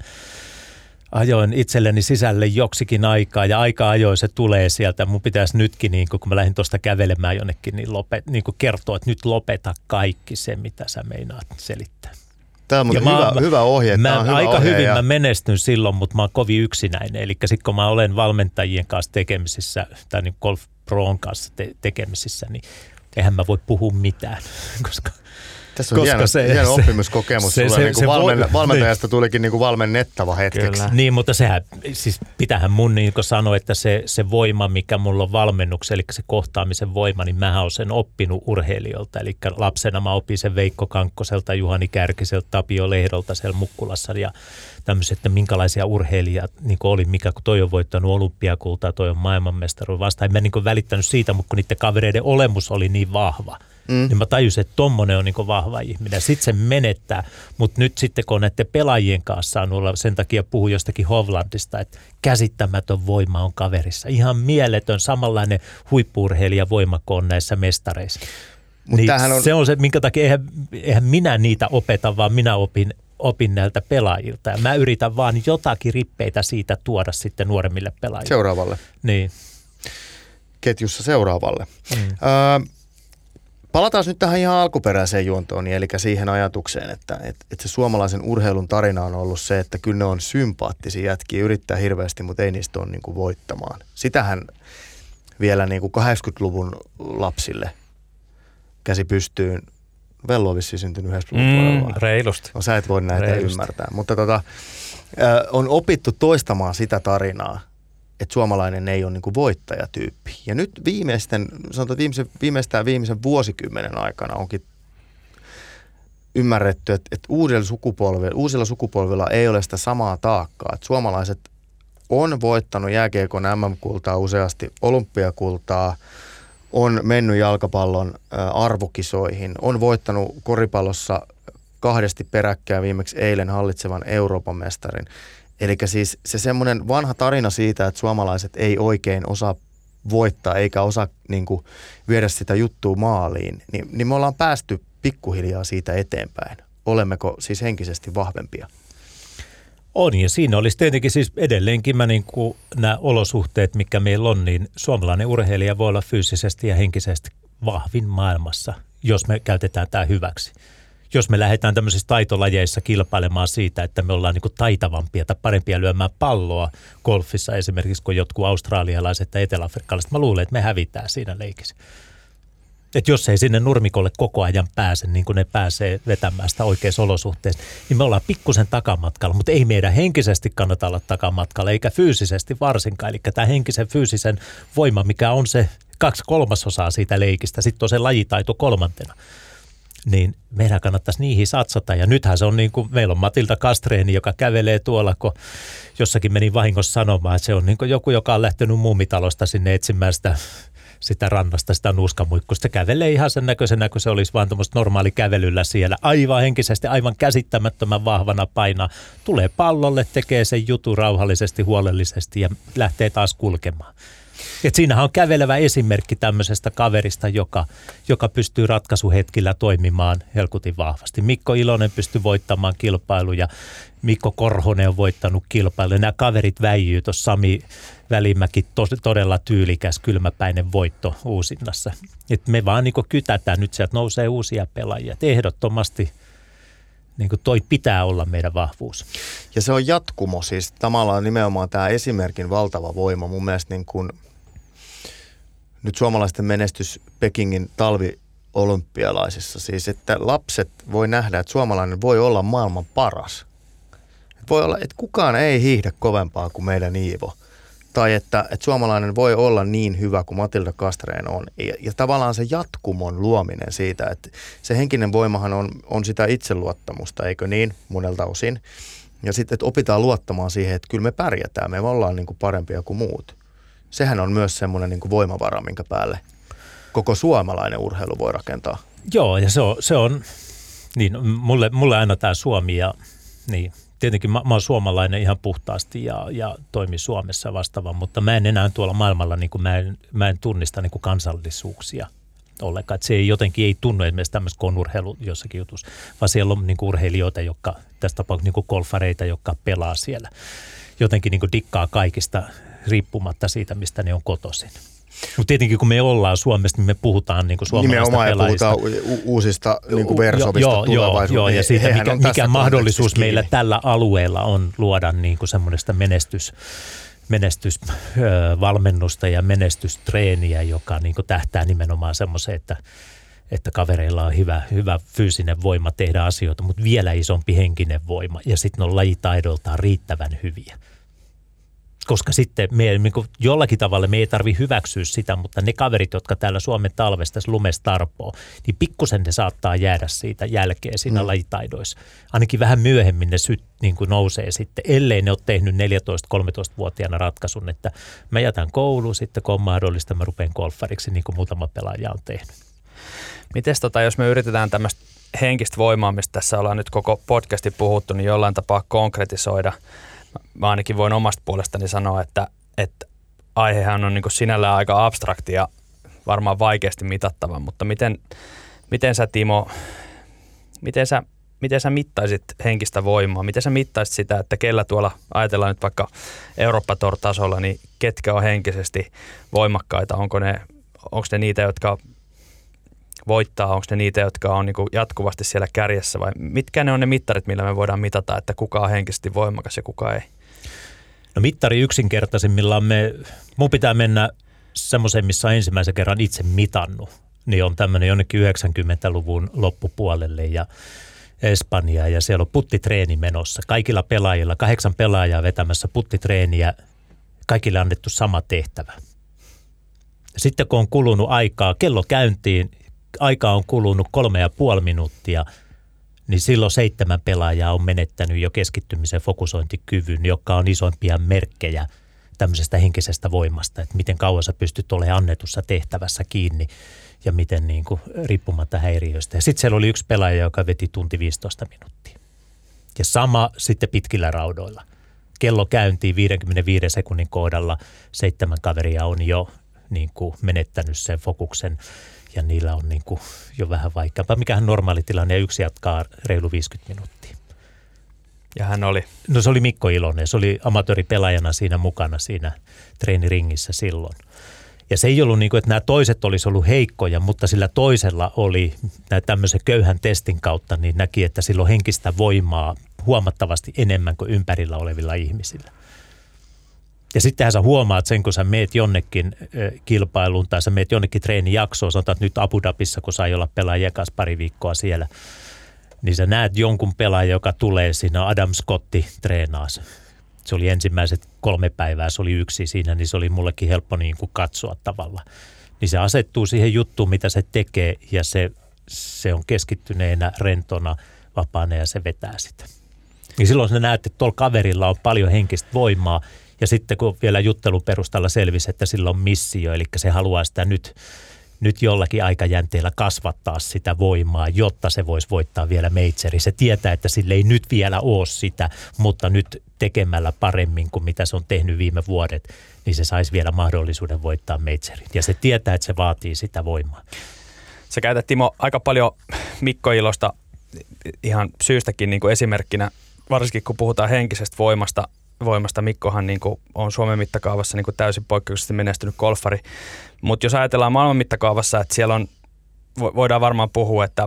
ajoin itselleni sisälle joksikin aikaa ja aika ajoin se tulee sieltä. Mun pitäisi nytkin, niin kun mä lähdin tuosta kävelemään jonnekin, niin, lopet, niin kertoa, että nyt lopeta kaikki se, mitä sä meinaat selittää. Tämä on hyvä, mä, hyvä ohje. Mä, on hyvä aika ohje hyvin ja mä menestyn silloin, mutta mä oon kovin yksinäinen. Eli sitten kun mä olen valmentajien kanssa tekemisissä, tai niin Golf Proon kanssa te- tekemisissä, niin eihän mä voi puhua mitään, koska... Tässä on hieno, se, hieno oppimiskokemus. Se, se, niin se valmen, voi, valmentajasta niin. tulikin niin kuin valmennettava hetkeksi. Kyllä. Niin, mutta sehän, siis pitähän mun niin sanoa, että se, se voima, mikä mulla on valmennuksessa, eli se kohtaamisen voima, niin mähän olen sen oppinut urheilijoilta. Eli lapsena mä opin sen Veikko Kankkoselta, Juhani Kärkiseltä, Tapio Lehdolta siellä Mukkulassa ja tämmöiset, että minkälaisia urheilijat niin oli, mikä kun toi on voittanut olympiakultaa, toi on maailmanmestaruus vasta. En mä niin välittänyt siitä, mutta kun niiden kavereiden olemus oli niin vahva. Mm. Niin mä tajusin, että tommonen on niinku vahva ihminen. Sitten se menettää, mutta nyt sitten kun on näiden pelaajien kanssa saanut olla, sen takia puhuu jostakin Hovlandista, että käsittämätön voima on kaverissa. Ihan mieletön, samanlainen huippu-urheilija voimako on näissä mestareissa. Niin on... Se on se, minkä takia eihän, eihän minä niitä opeta, vaan minä opin, opin näiltä pelaajilta. Ja mä yritän vaan jotakin rippeitä siitä tuoda sitten nuoremmille pelaajille. Seuraavalle. Niin. Ketjussa seuraavalle. Mm. Öö, Palataan nyt tähän ihan alkuperäiseen juontoon, eli siihen ajatukseen, että, että, että se suomalaisen urheilun tarina on ollut se, että kyllä ne on sympaattisia jätkiä, yrittää hirveästi, mutta ei niistä ole niin kuin voittamaan. Sitähän vielä niin kuin kahdeksankymmentäluvun lapsille käsi pystyyn. Vello on vissiin syntynyt yhdeksänkymmentäluvun mm, reilusti. No sä et voi näitä reilusti ymmärtää, mutta tota, on opittu toistamaan sitä tarinaa, että suomalainen ei ole niin kuin voittajatyyppi. Ja nyt viimeisten, sanotaan viimeisen, viimeistään viimeisen vuosikymmenen aikana onkin ymmärretty, että, että uudella sukupolvilla, uusilla sukupolvilla ei ole sitä samaa taakkaa. Että suomalaiset on voittanut jääkiekon äm äm-kultaa useasti, olympiakultaa, on mennyt jalkapallon arvokisoihin, on voittanut koripallossa kahdesti peräkkäin viimeksi eilen hallitsevan Euroopan mestarin. Eli siis se semmoinen vanha tarina siitä, että suomalaiset ei oikein osaa voittaa eikä osaa niin kuin viedä sitä juttua maaliin, niin, niin me ollaan päästy pikkuhiljaa siitä eteenpäin. Olemmeko siis henkisesti vahvempia? On, ja siinä olisi tietenkin siis edelleenkin mä niin kuin nämä olosuhteet, mikä meillä on, niin suomalainen urheilija voi olla fyysisesti ja henkisesti vahvin maailmassa, jos me käytetään tämä hyväksi. Jos me lähdetään tämmöisissä taitolajeissa kilpailemaan siitä, että me ollaan niin kuin taitavampia tai parempia lyömään palloa golfissa esimerkiksi kuin jotkut australialaiset tai eteläafrikkalaiset, mä luulen, että me hävitään siinä leikissä. Että jos ei sinne nurmikolle koko ajan pääse, niin kuin ne pääsee vetämään sitä oikeissa olosuhteissa, niin me ollaan pikkusen takamatkalla, mutta ei meidän henkisesti kannata olla takamatkalla, eikä fyysisesti varsinkaan. Eli tämä henkisen fyysisen voima, mikä on se kaksi kolmasosaa siitä leikistä, sitten on se lajitaito kolmantena. Niin meidän kannattaisi niihin satsata. Ja nythän se on niin kuin, meillä on Matilda Kastreeni, joka kävelee tuolla, kun jossakin meni vahingossa sanomaan, että se on niin kuin joku, joka on lähtenyt muumitalosta sinne etsimään sitä, sitä rannasta, sitä nuuskamuikkusta. Se kävelee ihan sen näköisenä, kun se olisi vaan tuommoista normaali kävelyllä siellä. Aivan henkisesti, aivan käsittämättömän vahvana painaa. Tulee pallolle, tekee sen jutun rauhallisesti, huolellisesti ja lähtee taas kulkemaan. Et siinähän on kävelevä esimerkki tämmöisestä kaverista, joka, joka pystyy ratkaisuhetkillä toimimaan helkutin vahvasti. Mikko Ilonen pystyy voittamaan kilpailuja, Mikko Korhonen on voittanut kilpailuja. Nämä kaverit väijyy, tuossa Sami Välimäki tos, todella tyylikäs, kylmäpäinen voitto uusinnassa. Et me vaan niin kytätään, nyt sieltä nousee uusia pelaajia. Et ehdottomasti niin toi pitää olla meidän vahvuus. Ja se on jatkumo, siis tavallaan nimenomaan tämä esimerkin valtava voima. Mun mielestä niin kuin nyt suomalaisten menestys Pekingin talviolympialaisissa, siis että lapset voi nähdä, että suomalainen voi olla maailman paras. Voi olla, että kukaan ei hiihdä kovempaa kuin meidän Iivo. Tai että, että suomalainen voi olla niin hyvä kuin Matilda Kastreen on. Ja, ja tavallaan se jatkumon luominen siitä, että se henkinen voimahan on, on sitä itseluottamusta, eikö niin, monelta osin. Ja sitten, että opitaan luottamaan siihen, että kyllä me pärjätään, me ollaan niin kuin parempia kuin muut. Sehän on myös semmoinen niin kuin voimavara, minkä päälle koko suomalainen urheilu voi rakentaa. Joo, ja se on, se on niin, mulle, mulle aina tämä Suomi ja niin. Tietenkin mä, mä oon suomalainen ihan puhtaasti ja, ja toimin Suomessa vastaavaan, mutta mä en enää tuolla maailmalla, niin kuin mä, en, mä en tunnista niin kuin kansallisuuksia ollenkaan. Et se ei jotenkin ei tunnu esimerkiksi tämmöistä kuin on urheilu jossakin jutussa, vaan siellä on niin kuin urheilijoita, jotka tässä tapauksessa niin kuin golfareita, jotka pelaa siellä. Jotenkin niin kuin dikkaa kaikista riippumatta siitä, mistä ne on kotoisin. Mutta tietenkin kun me ollaan Suomesta, niin me puhutaan niin kuin suomalaisista pelaajista. Nimenomaan ja puhutaan u- uusista niin kuin versovista joo, tulevaisuudesta. Joo, ja siitä, mikä, mikä mahdollisuus meillä tällä alueella on luoda niin kuin semmoista menestys, menestysvalmennusta ja menestystreeniä, joka niin kuin tähtää nimenomaan semmoiseen, että, että kavereilla on hyvä, hyvä fyysinen voima tehdä asioita, mutta vielä isompi henkinen voima ja sitten on lajitaidoltaan riittävän hyviä. Koska sitten me, niin kuin jollakin tavalla me ei tarvitse hyväksyä sitä, mutta ne kaverit, jotka täällä Suomen talvesta lumesta tarpoo, niin pikkusen ne saattaa jäädä siitä jälkeen siinä mm. lajitaidoissa. Ainakin vähän myöhemmin ne syt niin kuin nousee sitten, ellei ne ole tehnyt neljätoista-kolmetoista-vuotiaana ratkaisun, että mä jätän kouluun sitten, kun on mahdollista, mä rupean golfariksi, niin kuin muutama pelaaja on tehnyt. Mites tota, jos me yritetään tämmöistä henkistä voimaa, mistä tässä ollaan nyt koko podcasti puhuttu, niin jollain tapaa konkretisoida. Mä ainakin voin omasta puolestani sanoa, että, että aihehan on niin kuin sinällään aika abstrakti ja varmaan vaikeasti mitattava, mutta miten, miten sä Timo, miten sä, miten sä mittaisit henkistä voimaa? Miten sä mittaisit sitä, että kellä tuolla, ajatellaan nyt vaikka Eurooppa-tasolla, niin ketkä on henkisesti voimakkaita? Onko ne, onko ne niitä, jotka voittaa, onko ne niitä, jotka on niin kuin jatkuvasti siellä kärjessä vai mitkä ne on ne mittarit, millä me voidaan mitata, että kuka on henkisesti voimakas ja kuka ei? No mittari yksinkertaisimmillaan me, mun pitää mennä semmoiseen, missä on ensimmäisen kerran itse mitannut, niin on tämmöinen jonnekin yhdeksänkymmentäluvun loppupuolelle ja Espanjaa ja siellä on puttitreeni menossa. Kaikilla pelaajilla, kahdeksan pelaajaa vetämässä puttitreeniä, kaikille annettu sama tehtävä. Sitten kun on kulunut aikaa, kello käyntiin, aika on kulunut kolme ja puoli minuuttia, niin silloin seitsemän pelaajaa on menettänyt jo keskittymisen fokusointikyvyn, joka on isoimpia merkkejä tämmöisestä henkisestä voimasta, että miten kauan sä pystyt olemaan annetussa tehtävässä kiinni ja miten niin kuin, riippumatta häiriöistä. Ja sitten siellä oli yksi pelaaja, joka veti tunti viisitoista minuuttia. Ja sama sitten pitkillä raudoilla. Kello käyntiin viidenkymmenenviiden sekunnin kohdalla, seitsemän kaveria on jo niin kuin, menettänyt sen fokuksen. Ja niillä on niin kuin jo vähän vaikeampaa. Mikähän normaali tilanne, ja yksi jatkaa reilu viisikymmentä minuuttia. Ja hän oli? No se oli Mikko Ilonen. Se oli amatööripelaajana siinä mukana siinä treeniringissä silloin. Ja se ei ollut niin kuin, että nämä toiset olisi ollut heikkoja, mutta sillä toisella oli tämmöisen köyhän testin kautta, niin näki, että sillä on henkistä voimaa huomattavasti enemmän kuin ympärillä olevilla ihmisillä. Ja sittenhän sä huomaat sen, kun sä meet jonnekin kilpailuun tai sä meet jonnekin treenijaksoon, sanotaan nyt Abu Dhabissa, kun sai olla pelaaja kanssa pari viikkoa siellä, niin sä näet jonkun pelaajan, joka tulee siinä, Adam Scotti treenaas. Se oli ensimmäiset kolme päivää, se oli yksi siinä, niin se oli mullekin helppo niin kuin katsoa tavalla. Niin se asettuu siihen juttuun, mitä se tekee ja se, se on keskittyneenä, rentona, vapaana ja se vetää sitä. Niin silloin sä näet, että tuolla kaverilla on paljon henkistä voimaa. Ja sitten kun vielä juttelun perustalla selvisi, että sillä on missio, eli se haluaa sitä nyt, nyt jollakin aikajänteellä kasvattaa sitä voimaa, jotta se voisi voittaa vielä meitseri. Se tietää, että sillä ei nyt vielä ole sitä, mutta nyt tekemällä paremmin kuin mitä se on tehnyt viime vuodet, niin se saisi vielä mahdollisuuden voittaa meitserin. Ja se tietää, että se vaatii sitä voimaa. Sä käytät, Timo, aika paljon Mikko Ilosta ihan syystäkin niin kuin esimerkkinä, varsinkin kun puhutaan henkisestä voimasta. Voimasta Mikkohan niin kuin on Suomen mittakaavassa niin kuin täysin poikkeuksellisesti menestynyt golfari. Mutta jos ajatellaan maailman mittakaavassa, että siellä on, voidaan varmaan puhua, että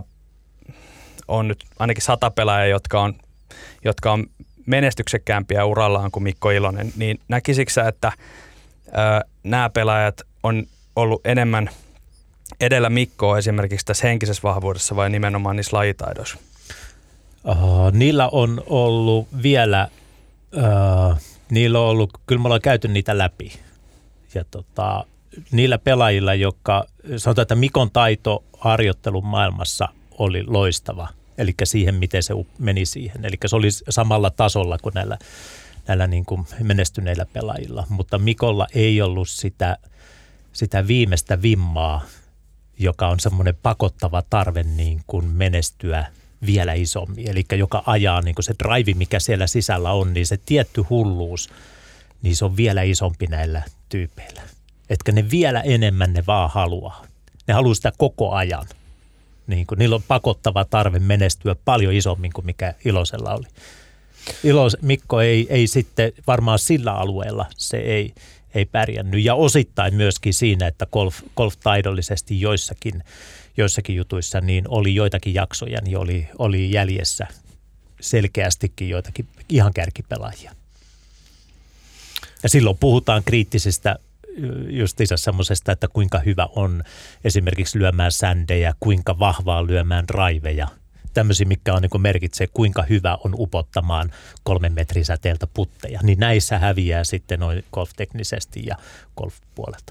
on nyt ainakin sata pelaajaa, jotka on, jotka on menestyksekkäämpiä urallaan kuin Mikko Ilonen, niin näkisikö sä, että ää, nämä pelaajat on ollut enemmän edellä Mikkoa esimerkiksi tässä henkisessä vahvuudessa vai nimenomaan niissä lajitaidoissa? Oh, niillä on ollut vielä... Öö, niillä on ollut, kyllä me ollaan käyty niitä läpi ja tota, niillä pelaajilla, jotka sanotaan, että Mikon taito harjoittelun maailmassa oli loistava, eli siihen, miten se meni siihen, eli se oli samalla tasolla kuin näillä, näillä niin kuin menestyneillä pelaajilla, mutta Mikolla ei ollut sitä, sitä viimeistä vimmaa, joka on semmoinen pakottava tarve niin kuin menestyä vielä isommin, eli joka ajaa niin kuin se drive, mikä siellä sisällä on, niin se tietty hulluus, niin se on vielä isompi näillä tyypeillä. Etkä ne vielä enemmän ne vaan haluaa. Ne haluaa sitä koko ajan. Niin kuin, niillä on pakottava tarve menestyä paljon isommin kuin mikä Ilosella oli. Ilos, Mikko ei, ei sitten varmaan sillä alueella, se ei, ei pärjännyt. Ja osittain myöskin siinä, että golf, golf-taidollisesti joissakin joissakin jutuissa, niin oli joitakin jaksoja, niin oli, oli jäljessä selkeästikin joitakin ihan kärkipelaajia. Ja silloin puhutaan kriittisestä justiinsa semmoisesta, että kuinka hyvä on esimerkiksi lyömään sändejä, kuinka vahvaa lyömään driveja. Tämmöisiä, mikä on, niin merkitsee, kuinka hyvä on upottamaan kolmen metrin säteeltä putteja. Niin näissä häviää sitten noin golfteknisesti ja golfpuolelta.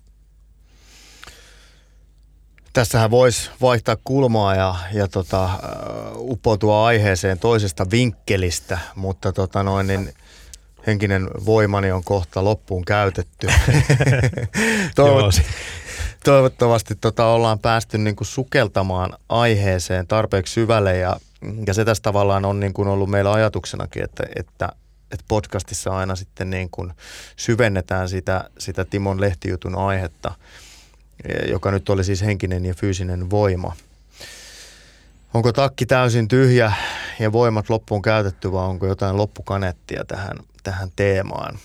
Tässähän voisi vaihtaa kulmaa ja, ja tota, uh, upoutua aiheeseen toisesta vinkkelistä, mutta tota noin, niin henkinen voimani on kohta loppuun käytetty. Toivot, toivottavasti tota, ollaan päästy niin kuin sukeltamaan aiheeseen tarpeeksi syvälle ja, ja se tässä tavallaan on niin kuin ollut meillä ajatuksenakin, että, että, että podcastissa aina sitten niin kuin syvennetään sitä, sitä Timon lehtijutun aihetta, joka nyt oli siis henkinen ja fyysinen voima. Onko takki täysin tyhjä ja voimat loppuun käytetty vai onko jotain loppukanettia tähän, tähän teemaan?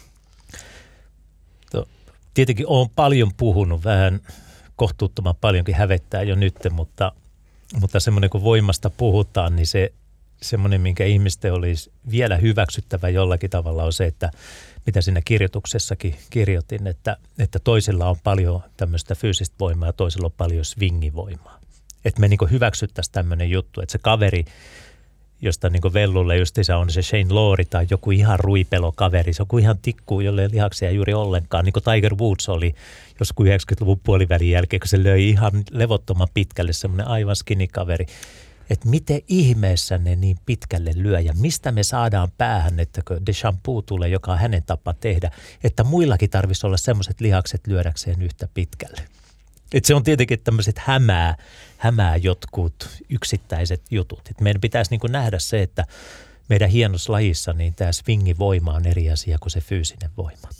Tietenkin olen paljon puhunut, vähän kohtuuttoman paljonkin hävettää jo nyt, mutta, mutta semmoinen kun voimasta puhutaan, niin se semmoinen, minkä ihmisten olisi vielä hyväksyttävä jollakin tavalla on se, että mitä siinä kirjoituksessakin kirjoitin, että, että toisilla on paljon tämmöistä fyysistä voimaa ja toisilla on paljon swingivoimaa. Että me niin hyväksyttäisiin tämmöinen juttu, että se kaveri, josta niin Vellulle justiinsa on se Shane Lowry tai joku ihan ruipelo kaveri, se on kuin ihan tikku, jolle ei lihaksia juuri ollenkaan. Niin kuin Tiger Woods oli joskus yhdeksänkymmentäluvun puolivälin jälkeen, kun se löi ihan levottoman pitkälle semmoinen aivan skinny kaveri. Että miten ihmeessä ne niin pitkälle lyö ja mistä me saadaan päähän, että kun DeChambeau tulee, joka on hänen tapa tehdä, että muillakin tarvitsisi olla semmoiset lihakset lyödäkseen yhtä pitkälle. Että se on tietenkin tämmöiset hämää, hämää jotkut yksittäiset jutut. Et meidän pitäisi niin kuin nähdä se, että meidän hienossa lajissa niin tämä swingivoima on eri asia kuin se fyysinen voima.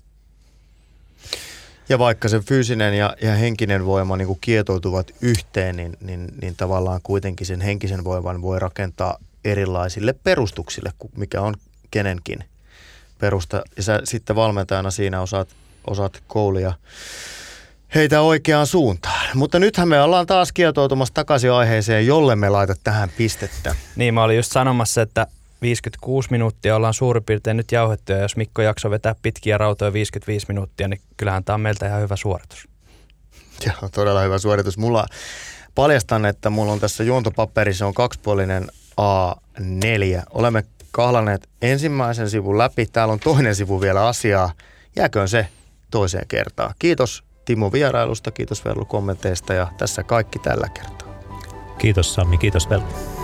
Ja vaikka se fyysinen ja, ja henkinen voima niin kuin kietoutuvat yhteen, niin, niin, niin tavallaan kuitenkin sen henkisen voiman voi rakentaa erilaisille perustuksille, mikä on kenenkin perusta. Ja sä sitten valmentajana siinä osaat, osaat koulia heitä oikeaan suuntaan. Mutta nythän me ollaan taas kietoutumassa takaisin aiheeseen, jolle me laita tähän pistettä. Niin, mä olin just sanomassa, että viisikymmentäkuusi minuuttia ollaan suurin piirtein nyt jauhettu, ja jos Mikko jakso vetää pitkiä rautoja viisikymmentäviisi minuuttia, niin kyllähän tämä on meiltä ihan hyvä suoritus. Joo, todella hyvä suoritus. Mulla paljastan, että mulla on tässä juontopaperi, se on kaksipuolinen A neljä. Olemme kahlanneet ensimmäisen sivun läpi, täällä on toinen sivu vielä asiaa. Jääköön se toiseen kertaan. Kiitos Timo vierailusta, kiitos Vellu kommenteista ja tässä kaikki tällä kertaa. Kiitos Sami, kiitos Vellu.